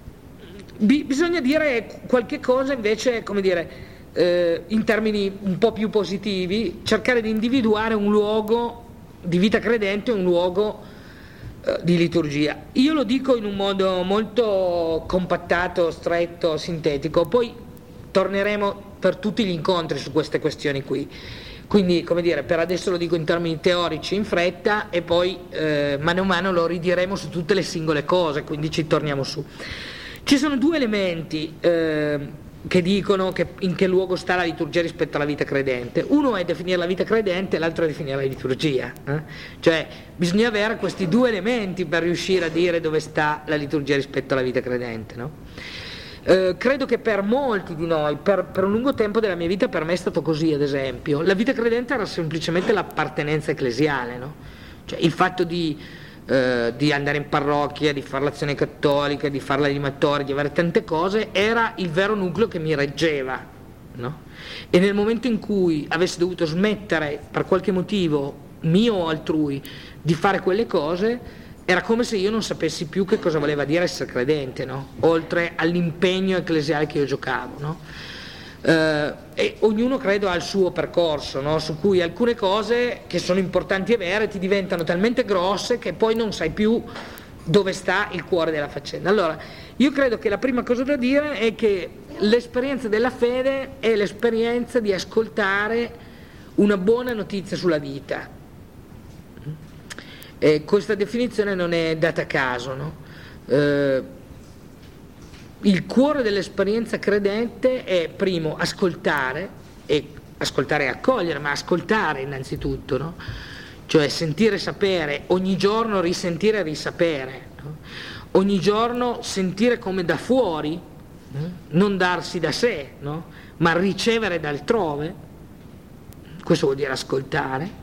Bisogna dire qualche cosa invece, come dire, eh, in termini un po' più positivi, cercare di individuare un luogo di vita credente, un luogo eh, di liturgia. Io lo dico in un modo molto compattato, stretto, sintetico, poi torneremo per tutti gli incontri su queste questioni qui. Quindi, come dire, per adesso lo dico in termini teorici in fretta e poi eh, mano a mano lo ridiremo su tutte le singole cose, quindi ci torniamo su. Ci sono due elementi eh, che dicono che in che luogo sta la liturgia rispetto alla vita credente. Uno è definire la vita credente, l'altro è definire la liturgia. Eh? Cioè bisogna avere questi due elementi per riuscire a dire dove sta la liturgia rispetto alla vita credente, no? Eh, credo che per molti di noi, per, per un lungo tempo della mia vita, per me è stato così, ad esempio, la vita credente era semplicemente l'appartenenza ecclesiale, no? Cioè il fatto di Uh, di andare in parrocchia, di fare l'azione cattolica, di fare l'animatore, di avere tante cose, era il vero nucleo che mi reggeva, no? E nel momento in cui avessi dovuto smettere per qualche motivo mio o altrui di fare quelle cose, era come se io non sapessi più che cosa voleva dire essere credente, no? Oltre all'impegno ecclesiale che io giocavo, no? Uh, e ognuno credo ha il suo percorso, no? Su cui alcune cose che sono importanti e vere ti diventano talmente grosse che poi non sai più dove sta il cuore della faccenda. Allora io credo che la prima cosa da dire è che l'esperienza della fede è l'esperienza di ascoltare una buona notizia sulla vita. E questa definizione non è data a caso, no? Eh, il cuore dell'esperienza credente è, primo, ascoltare, e ascoltare e accogliere, ma ascoltare innanzitutto, no? Cioè sentire, sapere, ogni giorno risentire e risapere, no? Ogni giorno sentire come da fuori, no? Non darsi da sé, no? Ma ricevere da altrove. Questo vuol dire ascoltare.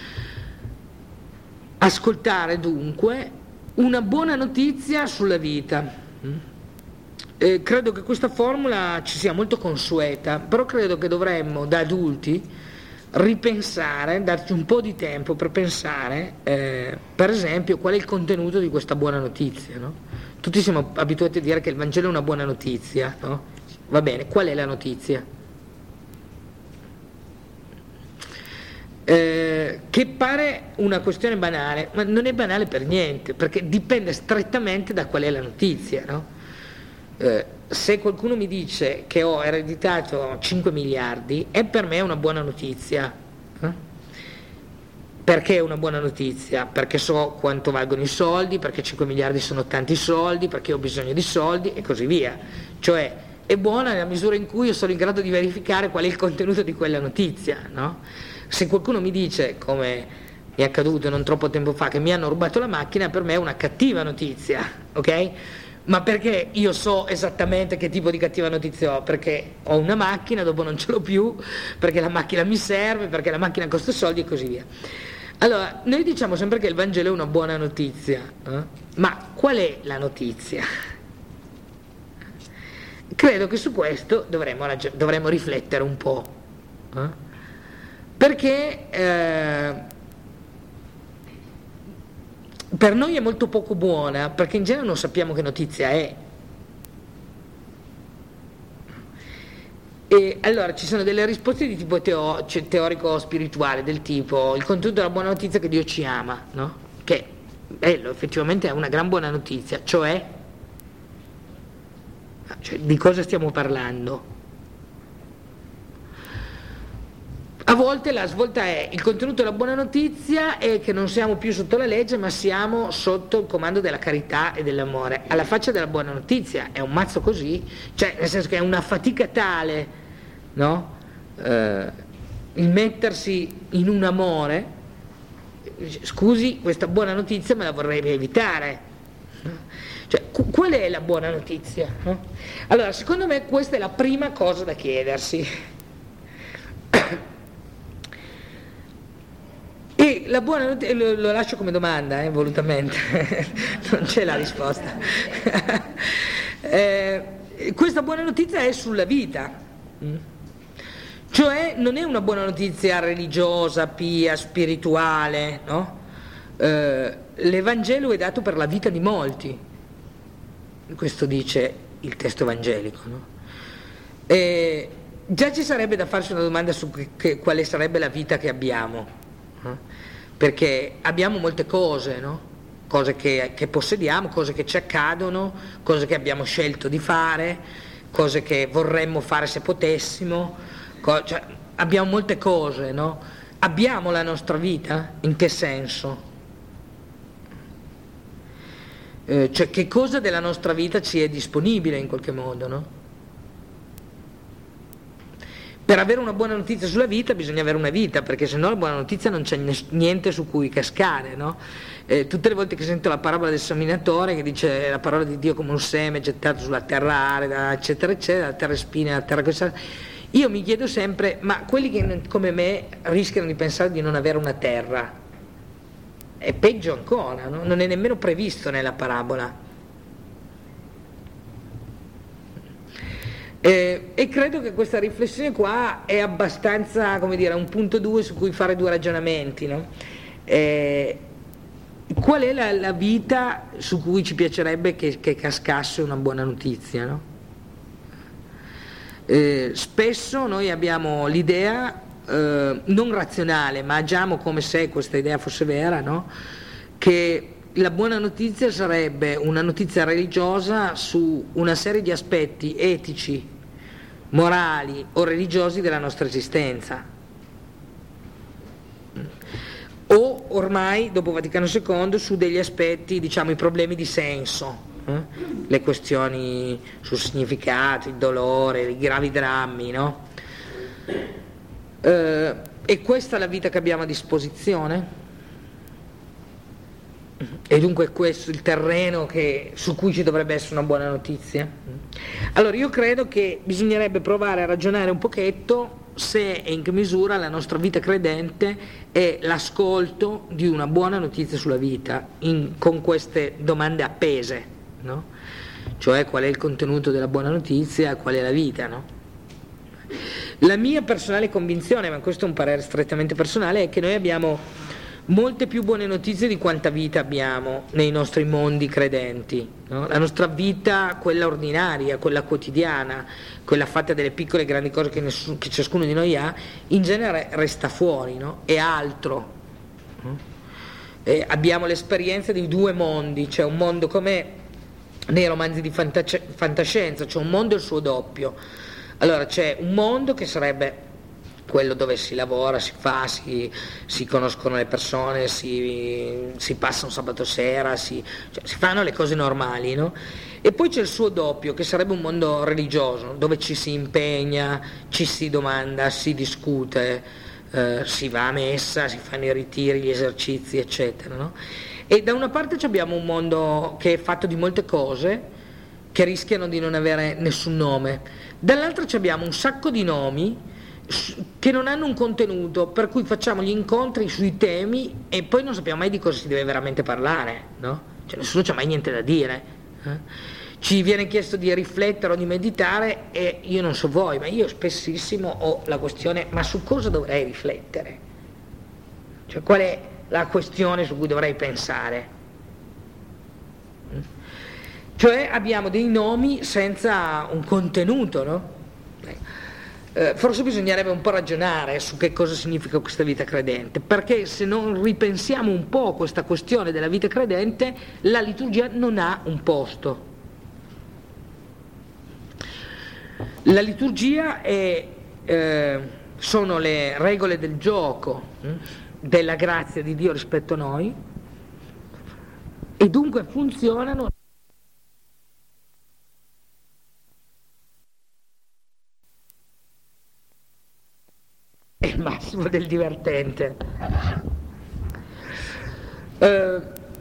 Ascoltare dunque una buona notizia sulla vita. Eh, credo che questa formula ci sia molto consueta, però credo che dovremmo da adulti ripensare, darci un po' di tempo per pensare, eh, per esempio, qual è il contenuto di questa buona notizia, no? Tutti siamo abituati a dire che il Vangelo è una buona notizia, no? Va bene, qual è la notizia? Eh, che pare una questione banale, ma non è banale per niente, perché dipende strettamente da qual è la notizia, no? Eh, se qualcuno mi dice che ho ereditato cinque miliardi, è per me una buona notizia. Eh? Perché è una buona notizia? Perché so quanto valgono i soldi, perché cinque miliardi sono tanti soldi, perché ho bisogno di soldi e così via. Cioè è buona nella misura in cui io sono in grado di verificare qual è il contenuto di quella notizia, no? Se qualcuno mi dice, come mi è accaduto non troppo tempo fa, che mi hanno rubato la macchina, per me è una cattiva notizia, ok? Ma perché io so esattamente che tipo di cattiva notizia ho? Perché ho una macchina, dopo non ce l'ho più, perché la macchina mi serve, perché la macchina costa soldi e così via. Allora, noi diciamo sempre che il Vangelo è una buona notizia, eh? Ma qual è la notizia? Credo che su questo dovremmo, raggi- dovremmo riflettere un po', eh? Perché eh, per noi è molto poco buona, perché in genere non sappiamo che notizia è. E allora ci sono delle risposte di tipo teo- cioè, teorico-spirituale, del tipo il contenuto della buona notizia è che Dio ci ama, no? Che bello, effettivamente è una gran buona notizia, cioè, cioè di cosa stiamo parlando? A volte la svolta è il contenuto della buona notizia è che non siamo più sotto la legge, ma siamo sotto il comando della carità e dell'amore. Alla faccia della buona notizia, è un mazzo così, cioè nel senso che è una fatica tale, no? Eh, il mettersi in un amore, scusi, questa buona notizia me la vorrei evitare. Cioè, qual è la buona notizia? No? Allora, secondo me questa è la prima cosa da chiedersi. E la buona notizia, lo, lo lascio come domanda, eh, volutamente, non c'è la risposta. eh, questa buona notizia è sulla vita, cioè non è una buona notizia religiosa, pia, spirituale, no? Eh, l'Evangelo è dato per la vita di molti, questo dice il testo evangelico, no? E già ci sarebbe da farsi una domanda su che, che, quale sarebbe la vita che abbiamo. Perché abbiamo molte cose, no? Cose che, che possediamo, cose che ci accadono, cose che abbiamo scelto di fare, cose che vorremmo fare se potessimo, co- cioè, abbiamo molte cose, no? Abbiamo la nostra vita? In che senso? Eh, cioè che cosa della nostra vita ci è disponibile in qualche modo, no? Per avere una buona notizia sulla vita bisogna avere una vita, perché sennò la buona notizia non c'è niente su cui cascare, no? Eh, tutte le volte che sento la parabola del seminatore che dice la parola di Dio come un seme gettato sulla terra arida, eccetera, eccetera, la terra spina, la terra questa, io mi chiedo sempre, ma quelli che come me rischiano di pensare di non avere una terra, è peggio ancora, no? Non è nemmeno previsto nella parabola. Eh, e credo che questa riflessione qua è abbastanza, come dire, un punto due su cui fare due ragionamenti, no? Eh, qual è la, la vita su cui ci piacerebbe che, che cascasse una buona notizia, no? Eh, spesso noi abbiamo l'idea eh, non razionale, ma agiamo come se questa idea fosse vera, no? Che la buona notizia sarebbe una notizia religiosa su una serie di aspetti etici, morali o religiosi della nostra esistenza. o ormai dopo Vaticano secondo su degli aspetti, diciamo, i problemi di senso, eh? le questioni sul significato, il dolore, i gravi drammi, no? Eh, e questa è la vita che abbiamo a disposizione? E dunque questo è il terreno che, su cui ci dovrebbe essere una buona notizia? Allora io credo che bisognerebbe provare a ragionare un pochetto se e in che misura la nostra vita credente è l'ascolto di una buona notizia sulla vita, in, con queste domande appese, no? Cioè qual è il contenuto della buona notizia, qual è la vita, no? La mia personale convinzione, ma questo è un parere strettamente personale, è che noi abbiamo molte più buone notizie di quanta vita abbiamo nei nostri mondi credenti, no? La nostra vita, quella ordinaria, quella quotidiana, quella fatta delle piccole e grandi cose che, nessuno, che ciascuno di noi ha, in genere resta fuori, no? È altro, no? E abbiamo l'esperienza di due mondi, c'è un mondo come nei romanzi di fantac- fantascienza, c'è un mondo e il suo doppio. Allora c'è un mondo che sarebbe quello dove si lavora, si fa, si, si conoscono le persone, si, si passa un sabato sera, si, cioè, si fanno le cose normali, no? E poi c'è il suo doppio, che sarebbe un mondo religioso, dove ci si impegna, ci si domanda, si discute, eh, si va a messa, si fanno i ritiri, gli esercizi, eccetera, no? E da una parte abbiamo un mondo che è fatto di molte cose che rischiano di non avere nessun nome, dall'altra abbiamo un sacco di nomi che non hanno un contenuto, per cui facciamo gli incontri sui temi e poi non sappiamo mai di cosa si deve veramente parlare, no? Cioè nessuno c'ha mai niente da dire, eh? Ci viene chiesto di riflettere o di meditare e io non so voi, ma io spessissimo ho la questione: ma su cosa dovrei riflettere? Cioè qual è la questione su cui dovrei pensare? Cioè abbiamo dei nomi senza un contenuto, no? Eh, forse bisognerebbe un po' ragionare su che cosa significa questa vita credente, perché se non ripensiamo un po' a questa questione della vita credente, la liturgia non ha un posto. La liturgia è, eh, sono le regole del gioco, hm, della grazia di Dio rispetto a noi, e dunque funzionano è il massimo del divertente. Eh,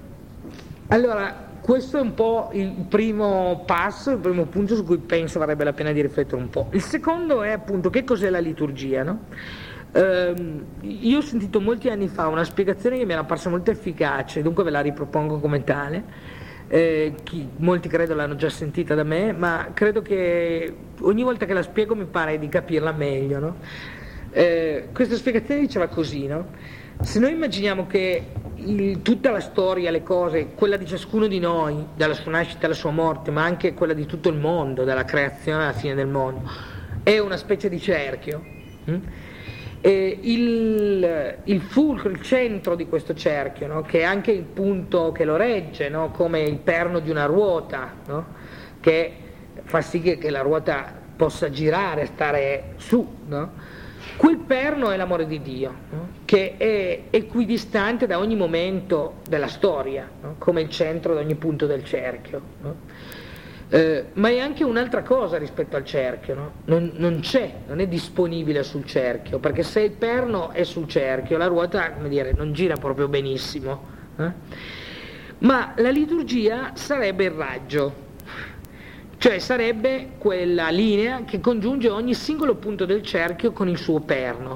allora, questo è un po' il primo passo, il primo punto su cui penso varrebbe la pena di riflettere un po'. Il secondo è appunto che cos'è la liturgia, no? Eh, io ho sentito molti anni fa una spiegazione che mi era parsa molto efficace, dunque ve la ripropongo come tale. Eh, chi, molti credo l'hanno già sentita da me, ma credo che ogni volta che la spiego mi pare di capirla meglio, no? Eh, questa spiegazione diceva così, no? Se noi immaginiamo che il, tutta la storia, le cose, quella di ciascuno di noi, dalla sua nascita alla sua morte, ma anche quella di tutto il mondo, dalla creazione alla fine del mondo, è una specie di cerchio, hm? E il, il fulcro, il centro di questo cerchio, no? Che è anche il punto che lo regge, no? Come il perno di una ruota, no? Che fa sì che, che la ruota possa girare, stare su, no? Quel perno è l'amore di Dio, no? Che è equidistante da ogni momento della storia, no? Come il centro da ogni punto del cerchio, no? Eh, ma è anche un'altra cosa rispetto al cerchio, no? non, non c'è, non è disponibile sul cerchio, perché se il perno è sul cerchio la ruota, come dire, non gira proprio benissimo, eh? Ma la liturgia sarebbe il raggio, cioè sarebbe quella linea che congiunge ogni singolo punto del cerchio con il suo perno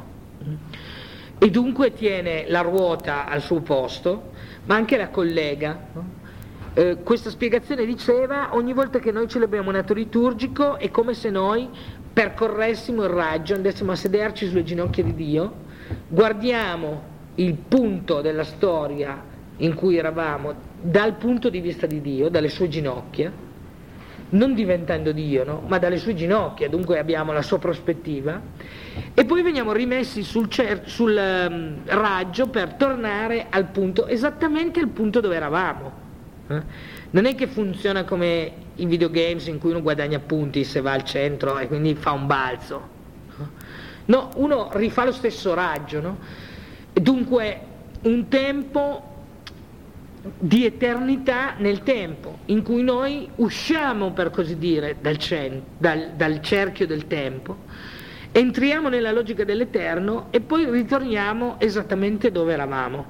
e dunque tiene la ruota al suo posto, ma anche la collega, no? Eh, questa spiegazione diceva: ogni volta che noi celebriamo un atto liturgico è come se noi percorressimo il raggio, andassimo a sederci sulle ginocchia di Dio, guardiamo il punto della storia in cui eravamo dal punto di vista di Dio, dalle sue ginocchia, non diventando Dio, no? Ma dalle sue ginocchia, dunque abbiamo la sua prospettiva, e poi veniamo rimessi sul, cer- sul um, raggio per tornare al punto, esattamente al punto dove eravamo. Eh? Non è che funziona come i videogames in cui uno guadagna punti se va al centro e quindi fa un balzo, no, uno rifà lo stesso raggio, no? Dunque un tempo di eternità nel tempo, in cui noi usciamo, per così dire, dal, cen- dal, dal cerchio del tempo, entriamo nella logica dell'eterno e poi ritorniamo esattamente dove eravamo.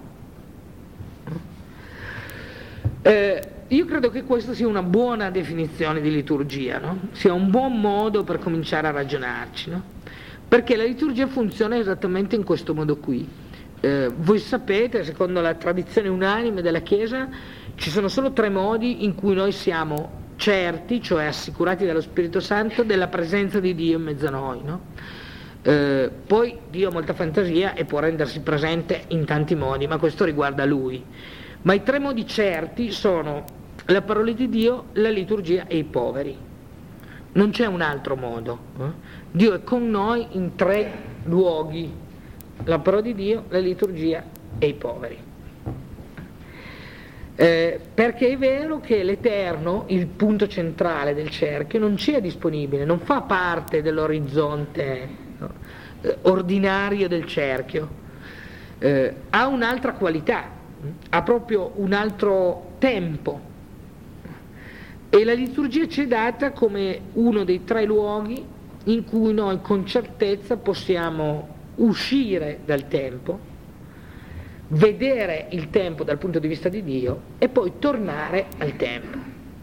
Eh, io credo che questa sia una buona definizione di liturgia, no? Sia un buon modo per cominciare a ragionarci, no? Perché la liturgia funziona esattamente in questo modo qui. Eh, voi sapete, secondo la tradizione unanime della Chiesa, ci sono solo tre modi in cui noi siamo certi, cioè assicurati dallo Spirito Santo, della presenza di Dio in mezzo a noi, no? Eh, poi Dio ha molta fantasia e può rendersi presente in tanti modi, ma questo riguarda Lui. Ma i tre modi certi sono la parola di Dio, la liturgia e i poveri. Non c'è un altro modo. Eh? Dio è con noi in tre luoghi: la parola di Dio, la liturgia e i poveri. Eh, perché è vero che l'Eterno, il punto centrale del cerchio, non ci è disponibile, non fa parte dell'orizzonte, no, eh, ordinario del cerchio, eh, ha un'altra qualità, ha proprio un altro tempo, e la liturgia ci è data come uno dei tre luoghi in cui noi con certezza possiamo uscire dal tempo, vedere il tempo dal punto di vista di Dio e poi tornare al tempo.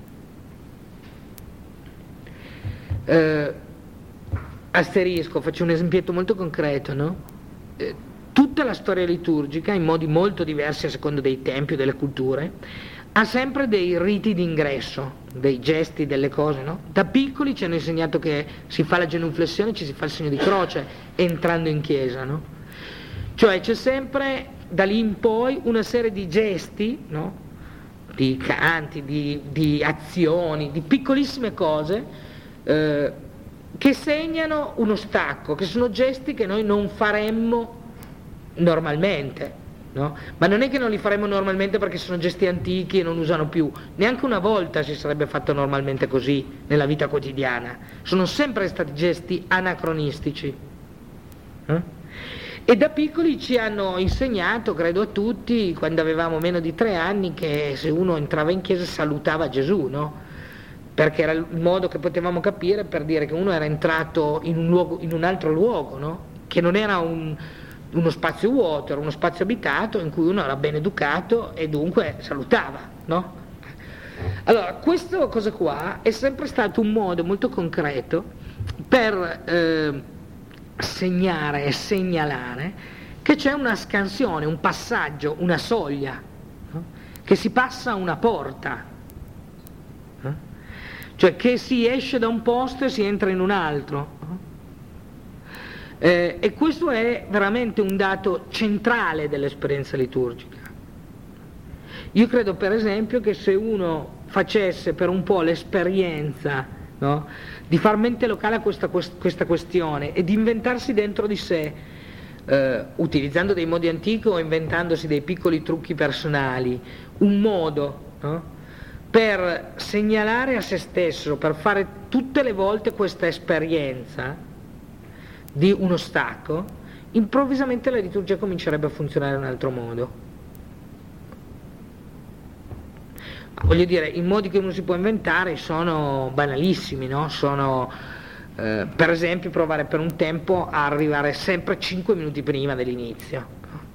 Eh, asterisco, faccio un esempietto molto concreto, no? Eh, tutta la storia liturgica, in modi molto diversi a seconda dei tempi e delle culture, ha sempre dei riti d'ingresso, dei gesti, delle cose, no? Da piccoli ci hanno insegnato che si fa la genuflessione, ci si fa il segno di croce entrando in chiesa, no? Cioè c'è sempre da lì in poi una serie di gesti, no? Di canti, di, di azioni, di piccolissime cose eh, che segnano uno stacco, che sono gesti che noi non faremmo normalmente. No? Ma non è che non li faremo normalmente perché sono gesti antichi e non usano più, neanche una volta si sarebbe fatto normalmente così nella vita quotidiana, sono sempre stati gesti anacronistici. Eh? E da piccoli ci hanno insegnato, credo a tutti, quando avevamo meno di tre anni, che se uno entrava in chiesa salutava Gesù, no? Perché era il modo che potevamo capire per dire che uno era entrato in un, luogo, in un altro luogo, no? Che non era un uno spazio vuoto, era uno spazio abitato in cui uno era ben educato e dunque salutava, no? Allora, questa cosa qua è sempre stato un modo molto concreto per eh, segnare e segnalare che c'è una scansione, un passaggio, una soglia, no? Che si passa una porta, no? Cioè che si esce da un posto e si entra in un altro, no? Eh, e questo è veramente un dato centrale dell'esperienza liturgica. Io credo per esempio che se uno facesse per un po' l'esperienza, no, di far mente locale a questa, questa questione e di inventarsi dentro di sé, eh, utilizzando dei modi antichi o inventandosi dei piccoli trucchi personali, un modo, no, per segnalare a se stesso, per fare tutte le volte questa esperienza di uno stacco, improvvisamente la liturgia comincerebbe a funzionare in un altro modo. Voglio dire, i modi che uno si può inventare sono banalissimi, no? Sono eh, per esempio provare per un tempo a arrivare sempre cinque minuti prima dell'inizio,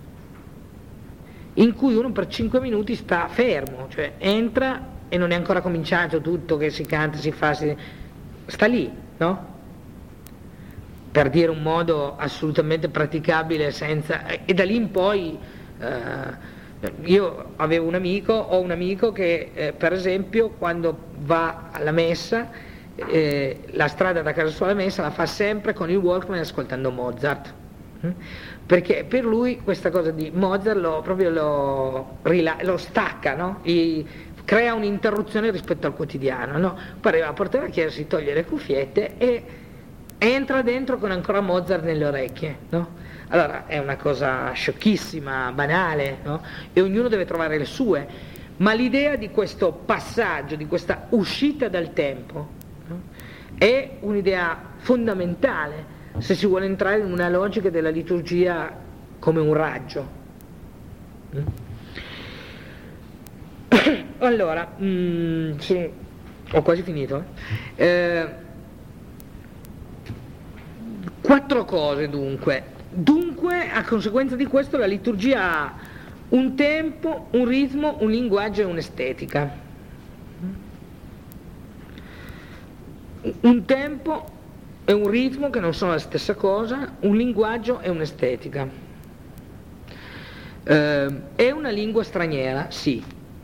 in cui uno per cinque minuti sta fermo, cioè entra e non è ancora cominciato tutto, che si canta, si fa, si... sta lì, no? Per dire un modo assolutamente praticabile, senza... e da lì in poi eh, io avevo un amico, ho un amico che eh, per esempio quando va alla messa, eh, la strada da casa sua alla messa la fa sempre con il Walkman ascoltando Mozart, mm? Perché per lui questa cosa di Mozart lo, proprio lo, lo stacca, no? Gli crea un'interruzione rispetto al quotidiano, no? Poi arriva a portare la chiesa, si toglie le cuffiette e entra dentro con ancora Mozart nelle orecchie, no? Allora è una cosa sciocchissima, banale, no? E ognuno deve trovare le sue, ma l'idea di questo passaggio, di questa uscita dal tempo, no? È un'idea fondamentale se si vuole entrare in una logica della liturgia come un raggio. Allora, mm, sì, ho quasi finito. Eh. Eh, quattro cose dunque. Dunque, a conseguenza di questo, la liturgia ha un tempo, un ritmo, un linguaggio e un'estetica. Un tempo e un ritmo che non sono la stessa cosa, un linguaggio e un'estetica. Eh, è una lingua straniera? Sì.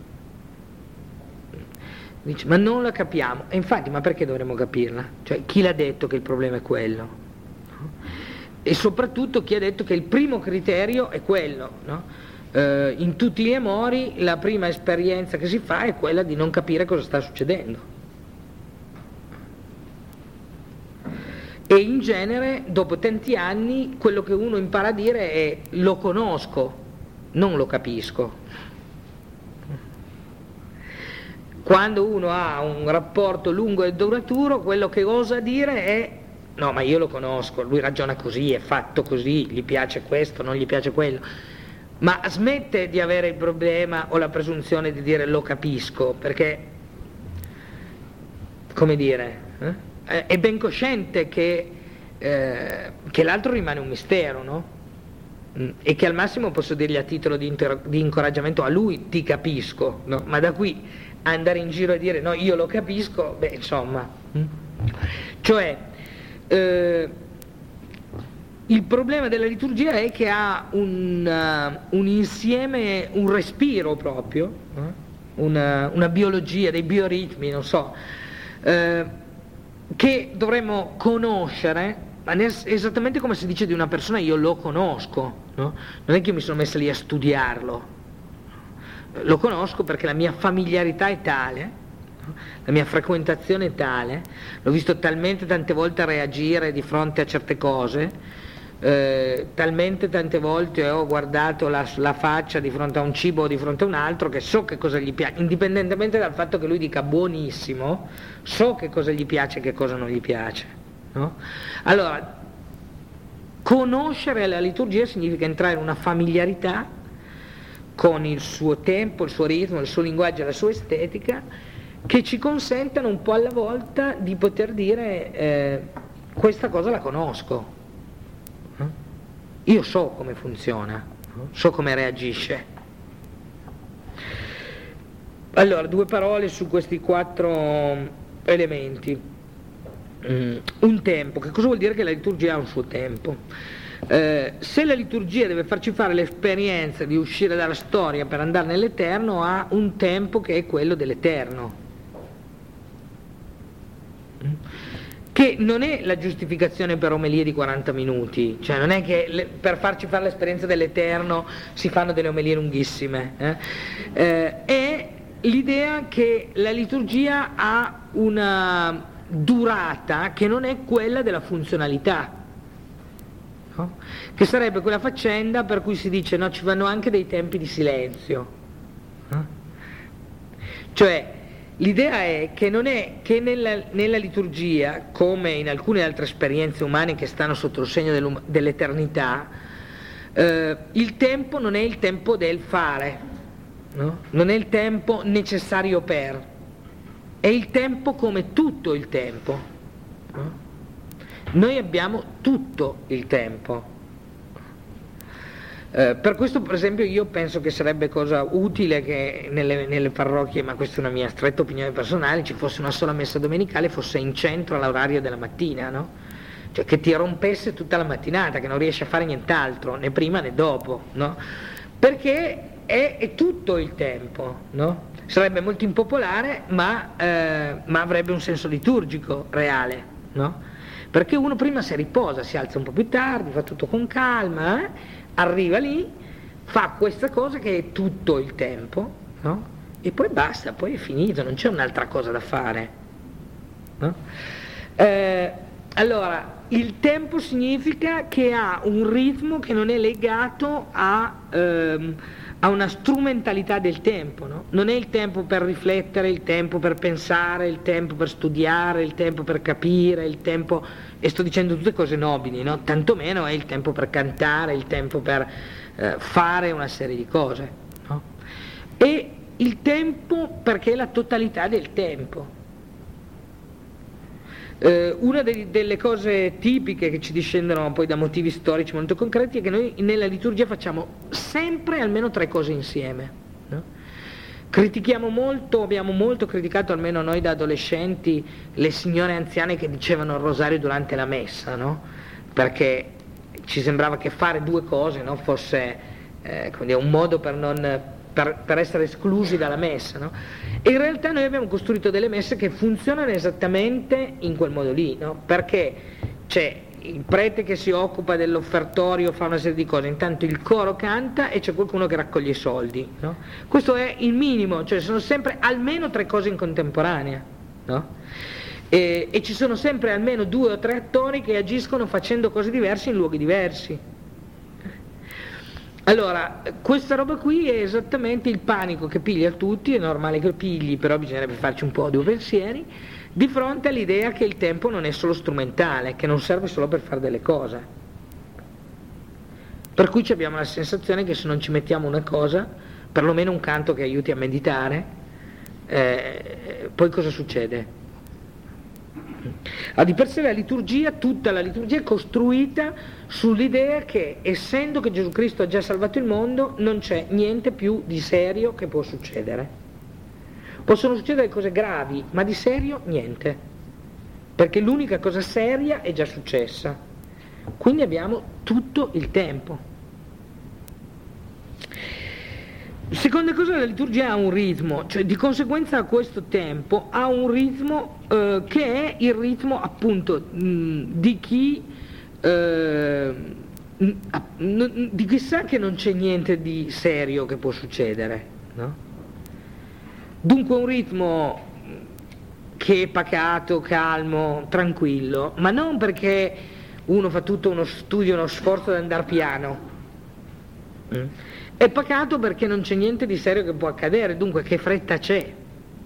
Dice, ma non la capiamo. E infatti, ma perché dovremmo capirla? Cioè, chi l'ha detto che il problema è quello? E soprattutto chi ha detto che il primo criterio è quello, no? Eh, in tutti gli amori la prima esperienza che si fa è quella di non capire cosa sta succedendo. E in genere, dopo tanti anni, quello che uno impara a dire è lo conosco, non lo capisco. Quando uno ha un rapporto lungo e duraturo, quello che osa dire è no, ma io lo conosco, lui ragiona così, è fatto così, gli piace questo, non gli piace quello. Ma smette di avere il problema o la presunzione di dire lo capisco, perché, come dire, eh? è ben cosciente che, eh, che l'altro rimane un mistero, no? E che al massimo posso dirgli a titolo di, inter- di incoraggiamento a lui ti capisco, no? Ma da qui a andare in giro a dire no, io lo capisco, beh, insomma. Cioè, Eh, il problema della liturgia è che ha un, uh, un insieme, un respiro proprio, eh? una, una biologia, dei bioritmi, non so, eh, che dovremmo conoscere, ma esattamente come si dice di una persona io lo conosco, no? Non è che io mi sono messa lì a studiarlo, lo conosco perché la mia familiarità è tale, la mia frequentazione è tale, l'ho visto talmente tante volte reagire di fronte a certe cose, eh, talmente tante volte ho guardato la, la faccia di fronte a un cibo o di fronte a un altro che so che cosa gli piace, indipendentemente dal fatto che lui dica buonissimo, so che cosa gli piace e che cosa non gli piace, no? Allora, conoscere la liturgia significa entrare in una familiarità con il suo tempo, il suo ritmo, il suo linguaggio e la sua estetica, che ci consentano un po' alla volta di poter dire eh, questa cosa la conosco, io so come funziona, so come reagisce. Allora, due parole su questi quattro elementi. Mm, un tempo, che cosa vuol dire che la liturgia ha un suo tempo? Eh, se la liturgia deve farci fare l'esperienza di uscire dalla storia per andare nell'eterno, ha un tempo che è quello dell'eterno, che non è la giustificazione per omelie di quaranta minuti, cioè non è che le, per farci fare l'esperienza dell'eterno si fanno delle omelie lunghissime, eh? Eh, è l'idea che la liturgia ha una durata che non è quella della funzionalità, no? Che sarebbe quella faccenda per cui si dice no, ci vanno anche dei tempi di silenzio, no? Cioè l'idea è che non è che nella, nella liturgia, come in alcune altre esperienze umane che stanno sotto il segno dell'eternità, eh, il tempo non è il tempo del fare, no? Non è il tempo necessario per, è il tempo come tutto il tempo, no? Noi abbiamo tutto il tempo. Eh, per questo per esempio io penso che sarebbe cosa utile che nelle, nelle parrocchie, ma questa è una mia stretta opinione personale, ci fosse una sola messa domenicale, fosse in centro all'orario della mattina, no? Cioè che ti rompesse tutta la mattinata, che non riesci a fare nient'altro, né prima né dopo, no? Perché è, è tutto il tempo, no? Sarebbe molto impopolare, ma, eh, ma avrebbe un senso liturgico reale, no? Perché uno prima si riposa, si alza un po' più tardi, fa tutto con calma, eh? Arriva lì, fa questa cosa che è tutto il tempo, no? E poi basta, poi è finito, non c'è un'altra cosa da fare, no? Eh, allora, il tempo significa che ha un ritmo che non è legato a, ehm, a una strumentalità del tempo, no? Non è il tempo per riflettere, il tempo per pensare, il tempo per studiare, il tempo per capire, il tempo, e sto dicendo tutte cose nobili, no? Tantomeno è il tempo per cantare, il tempo per eh, fare una serie di cose, no? E il tempo perché è la totalità del tempo. Eh, una dei, delle cose tipiche che ci discendono poi da motivi storici molto concreti è che noi nella liturgia facciamo sempre almeno tre cose insieme, no? Critichiamo molto, abbiamo molto criticato, almeno noi da adolescenti, le signore anziane che dicevano il rosario durante la messa, no? Perché ci sembrava che fare due cose, no, fosse eh, come dire, un modo per non... Per, per essere esclusi dalla messa, no? E in realtà noi abbiamo costruito delle messe che funzionano esattamente in quel modo lì, no? Perché c'è il prete che si occupa dell'offertorio, fa una serie di cose, intanto il coro canta e c'è qualcuno che raccoglie i soldi, no? Questo è il minimo, cioè sono sempre almeno tre cose in contemporanea, no? E, e ci sono sempre almeno due o tre attori che agiscono facendo cose diverse in luoghi diversi. Allora, questa roba qui è esattamente il panico che piglia tutti, è normale che pigli, però bisognerebbe farci un po' due pensieri, di fronte all'idea che il tempo non è solo strumentale, che non serve solo per fare delle cose. Per cui abbiamo la sensazione che se non ci mettiamo una cosa, perlomeno un canto che aiuti a meditare, eh, poi cosa succede? A di per sé la liturgia, tutta la liturgia è costruita sull'idea che, essendo che Gesù Cristo ha già salvato il mondo, non c'è niente più di serio che può succedere. Possono succedere cose gravi, ma di serio niente, perché l'unica cosa seria è già successa. Quindi abbiamo tutto il tempo. Seconda cosa, la liturgia ha un ritmo, cioè di conseguenza a questo tempo ha un ritmo eh, che è il ritmo appunto mh, di chi eh, mh, di chi sa che non c'è niente di serio che può succedere, no? Dunque un ritmo che è pacato, calmo, tranquillo, ma non perché uno fa tutto uno studio, uno sforzo di andare piano. Mm. È pacato perché non c'è niente di serio che può accadere, dunque che fretta c'è?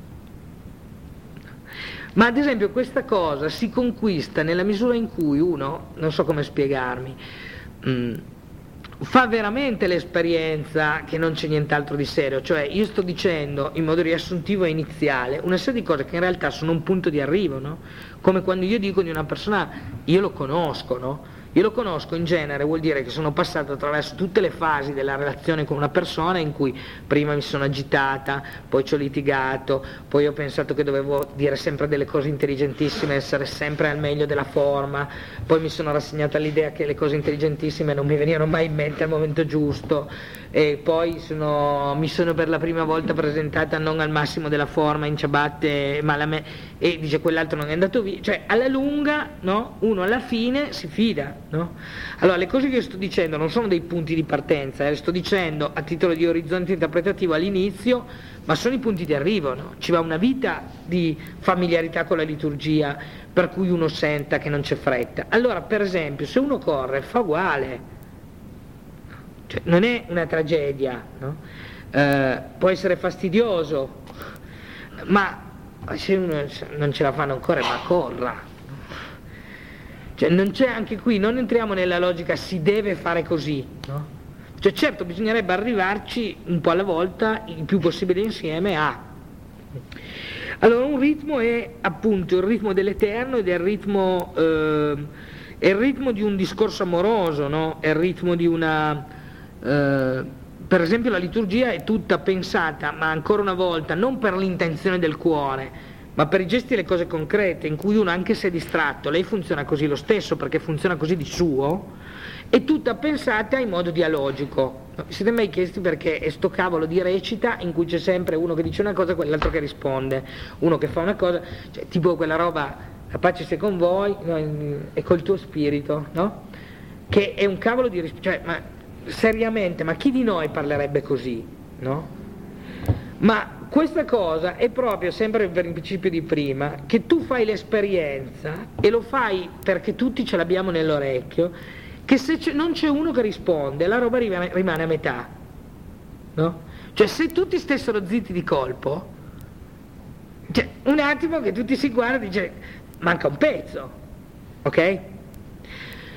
Ma ad esempio questa cosa si conquista nella misura in cui uno, non so come spiegarmi, mh, fa veramente l'esperienza che non c'è nient'altro di serio, cioè io sto dicendo in modo riassuntivo e iniziale una serie di cose che in realtà sono un punto di arrivo, no? Come quando io dico di una persona io lo conosco, no? Io lo conosco in genere, vuol dire che sono passato attraverso tutte le fasi della relazione con una persona in cui prima mi sono agitata, poi ci ho litigato, poi ho pensato che dovevo dire sempre delle cose intelligentissime, essere sempre al meglio della forma, poi mi sono rassegnata all'idea che le cose intelligentissime non mi venivano mai in mente al momento giusto, e poi sono, mi sono per la prima volta presentata non al massimo della forma, in ciabatte, ma alla me, e dice quell'altro non è andato via, cioè alla lunga, no? Uno alla fine si fida. No? Allora le cose che sto dicendo non sono dei punti di partenza, eh, le sto dicendo a titolo di orizzonte interpretativo all'inizio, ma sono i punti di arrivo, no? Ci va una vita di familiarità con la liturgia per cui uno senta che non c'è fretta. Allora per esempio se uno corre fa uguale, cioè, non è una tragedia, no? Eh, può essere fastidioso, ma se uno non ce la fa non corre, ma corra. Cioè non c'è, anche qui, non entriamo nella logica si deve fare così, no? Cioè certo bisognerebbe arrivarci un po' alla volta, il più possibile insieme a. Allora un ritmo è appunto il ritmo dell'eterno ed è il ritmo, eh, è il ritmo di un discorso amoroso, no? È il ritmo di una... Eh, per esempio la liturgia è tutta pensata, ma ancora una volta, non per l'intenzione del cuore, ma per i gesti e le cose concrete, in cui uno anche se è distratto, lei funziona così lo stesso perché funziona così di suo, è tutta pensata in modo dialogico. Vi siete mai chiesti perché è sto cavolo di recita in cui c'è sempre uno che dice una cosa e quell'altro che risponde, uno che fa una cosa, cioè tipo quella roba, la pace sia con voi, no, e col tuo spirito, no? Che è un cavolo di risposta, cioè, ma seriamente, ma chi di noi parlerebbe così, no? Ma questa cosa è proprio sempre per il principio di prima, che tu fai l'esperienza e lo fai perché tutti ce l'abbiamo nell'orecchio, che se c'è, non c'è uno che risponde la roba rimane, rimane a metà, no? Cioè se tutti stessero zitti di colpo, cioè, un attimo che tutti si guardano e dice manca un pezzo, ok?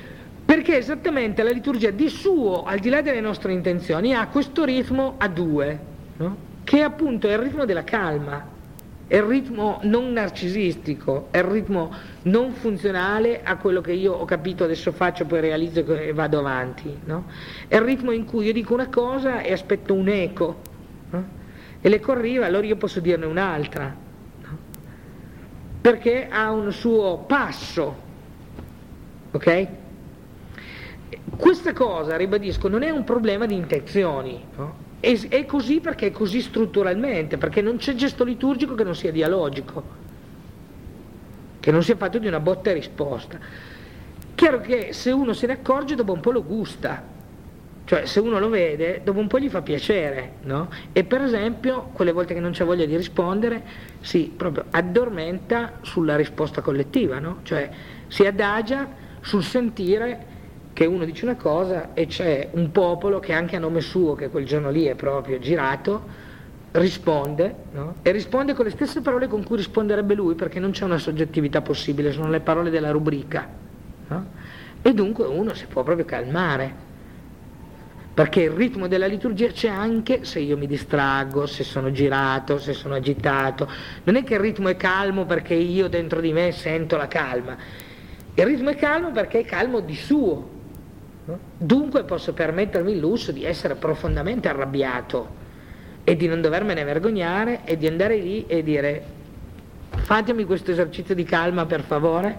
Perché esattamente la liturgia di suo, al di là delle nostre intenzioni, ha questo ritmo a due, no? Che appunto è il ritmo della calma, è il ritmo non narcisistico, è il ritmo non funzionale a quello che io ho capito, adesso faccio, poi realizzo e vado avanti, no? È il ritmo in cui io dico una cosa e aspetto un eco, no? E l'eco arriva, allora io posso dirne un'altra, no? Perché ha un suo passo, ok? Questa cosa, ribadisco, non è un problema di intenzioni, no? È, è così perché è così strutturalmente, perché non c'è gesto liturgico che non sia dialogico, che non sia fatto di una botta e risposta. Chiaro che se uno se ne accorge dopo un po' lo gusta, cioè se uno lo vede dopo un po' gli fa piacere, no? E per esempio quelle volte che non c'è voglia di rispondere si proprio addormenta sulla risposta collettiva, no? Cioè si adagia sul sentire che uno dice una cosa e c'è un popolo che anche a nome suo, che quel giorno lì è proprio girato, risponde, no? E risponde con le stesse parole con cui risponderebbe lui, perché non c'è una soggettività possibile, sono le parole della rubrica, no? E dunque uno si può proprio calmare, perché il ritmo della liturgia c'è anche se io mi distraggo, se sono girato, se sono agitato. Non è che il ritmo è calmo perché io dentro di me sento la calma, il ritmo è calmo perché è calmo di suo. Dunque posso permettermi il lusso di essere profondamente arrabbiato e di non dovermene vergognare e di andare lì e dire: fatemi questo esercizio di calma per favore.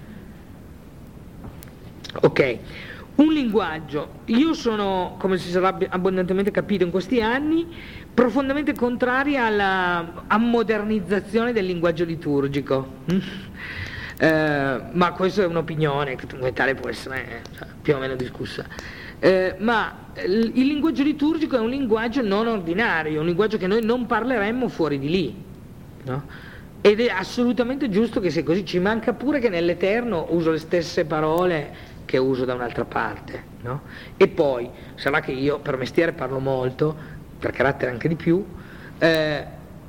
Ok, un linguaggio. Io sono, come si sarà abbondantemente capito in questi anni, profondamente contraria alla ammodernizzazione del linguaggio liturgico. Eh, ma questa è un'opinione che come tale può essere eh, più o meno discussa, eh, ma il, il linguaggio liturgico è un linguaggio non ordinario, un linguaggio che noi non parleremmo fuori di lì, no? Ed è assolutamente giusto che sia così. Ci manca pure che nell'Eterno uso le stesse parole che uso da un'altra parte, no? E poi sarà che io per mestiere parlo molto, per carattere anche di più, eh,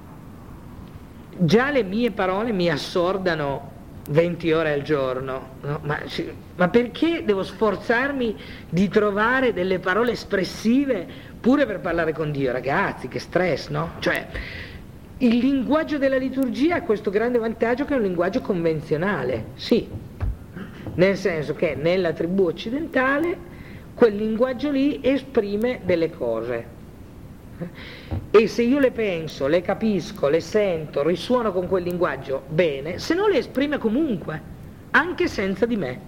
già le mie parole mi assordano venti ore al giorno, no? ma, ma perché devo sforzarmi di trovare delle parole espressive pure per parlare con Dio? Ragazzi, che stress, no? Cioè, il linguaggio della liturgia ha questo grande vantaggio che è un linguaggio convenzionale, sì, nel senso che nella tribù occidentale quel linguaggio lì esprime delle cose. E se io le penso, le capisco, le sento, risuono con quel linguaggio, bene, se no le esprime comunque, anche senza di me.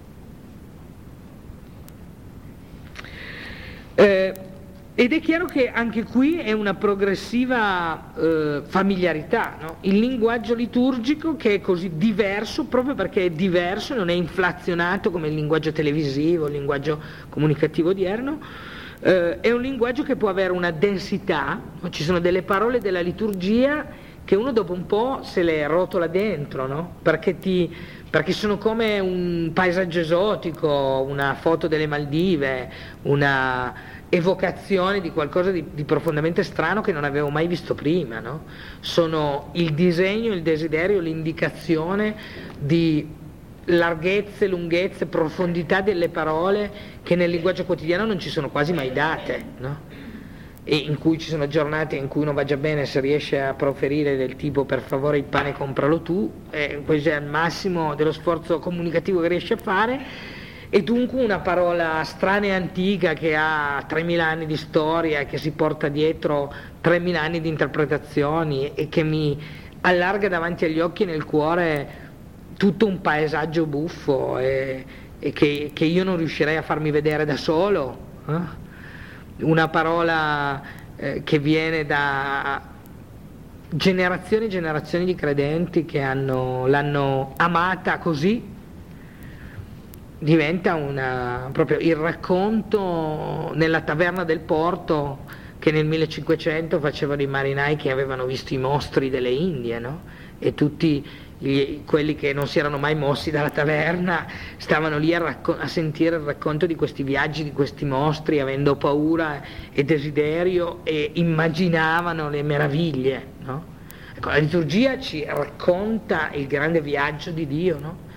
Eh, ed è chiaro che anche qui è una progressiva eh, familiarità, no? Il linguaggio liturgico che è così diverso, proprio perché è diverso, non è inflazionato come il linguaggio televisivo, il linguaggio comunicativo odierno. Uh, è un linguaggio che può avere una densità, ci sono delle parole della liturgia che uno dopo un po' se le rotola dentro, no? Perché, ti, perché sono come un paesaggio esotico, una foto delle Maldive, una evocazione di qualcosa di, di profondamente strano che non avevo mai visto prima, no? Sono il disegno, il desiderio, l'indicazione di larghezze, lunghezze, profondità delle parole che nel linguaggio quotidiano non ci sono quasi mai date, no? E in cui ci sono giornate in cui uno va già bene se riesce a proferire del tipo per favore il pane compralo tu, e questo è il massimo dello sforzo comunicativo che riesce a fare, e dunque una parola strana e antica che ha tremila anni di storia e che si porta dietro tremila anni di interpretazioni e che mi allarga davanti agli occhi e nel cuore tutto un paesaggio buffo e, e che, che io non riuscirei a farmi vedere da solo, eh? Una parola eh, che viene da generazioni e generazioni di credenti che hanno, l'hanno amata così, diventa una, proprio il racconto nella taverna del porto che nel millecinquecento facevano i marinai che avevano visto i mostri delle Indie, no? E tutti Gli, quelli che non si erano mai mossi dalla taverna stavano lì a, racco- a sentire il racconto di questi viaggi, di questi mostri, avendo paura e desiderio, e immaginavano le meraviglie, no? Ecco, la liturgia ci racconta il grande viaggio di Dio, no?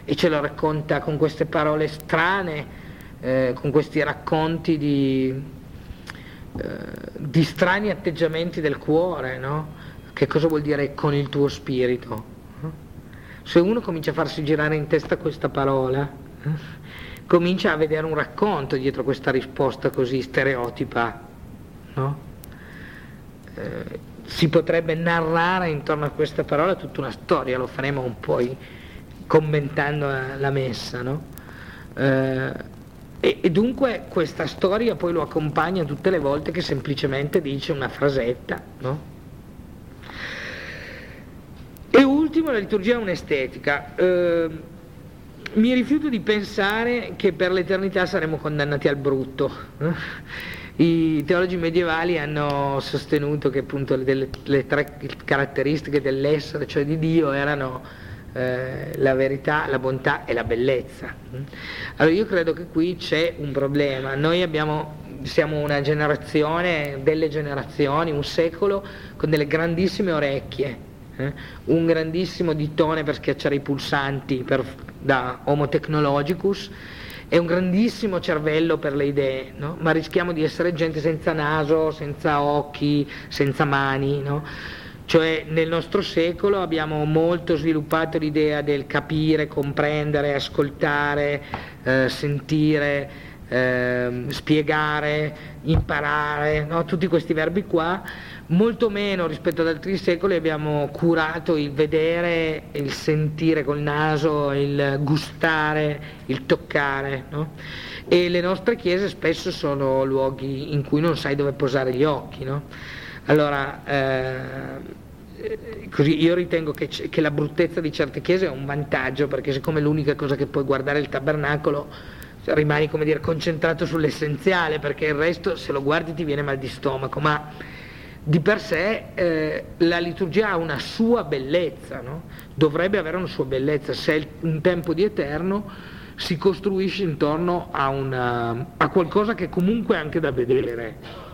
e ce lo racconta con queste parole strane, eh, con questi racconti di, eh, di strani atteggiamenti del cuore, no? Che cosa vuol dire con il tuo spirito? Se uno comincia a farsi girare in testa questa parola, eh, comincia a vedere un racconto dietro questa risposta così stereotipa, no? Eh, si potrebbe narrare intorno a questa parola tutta una storia, lo faremo un po' commentando la, la messa, no? Eh, e, e dunque questa storia poi lo accompagna tutte le volte che semplicemente dice una frasetta, no? E ultimo, la liturgia è un'estetica. Eh, mi rifiuto di pensare che per l'eternità saremo condannati al brutto. I teologi medievali hanno sostenuto che appunto le, le tre caratteristiche dell'essere, cioè di Dio, erano eh, la verità, la bontà e la bellezza. Allora io credo che qui c'è un problema. Noi abbiamo, siamo una generazione, delle generazioni, un secolo con delle grandissime orecchie, eh? un grandissimo dittone per schiacciare i pulsanti per, da Homo technologicus, è un grandissimo cervello per le idee, no? Ma rischiamo di essere gente senza naso, senza occhi, senza mani, no? Cioè nel nostro secolo abbiamo molto sviluppato l'idea del capire, comprendere, ascoltare, eh, sentire, eh, spiegare, imparare, no? Tutti questi verbi qua. Molto meno rispetto ad altri secoli abbiamo curato il vedere, il sentire col naso, il gustare, il toccare, no? E le nostre chiese spesso sono luoghi in cui non sai dove posare gli occhi, no? Allora, eh, così io ritengo che, che la bruttezza di certe chiese è un vantaggio, perché siccome l'unica cosa che puoi guardare è il tabernacolo, rimani, come dire, concentrato sull'essenziale, perché il resto, se lo guardi, ti viene mal di stomaco, ma di per sé eh, la liturgia ha una sua bellezza, no? Dovrebbe avere una sua bellezza. Se è un tempo di eterno, si costruisce intorno a, una, a qualcosa che comunque è anche da vedere.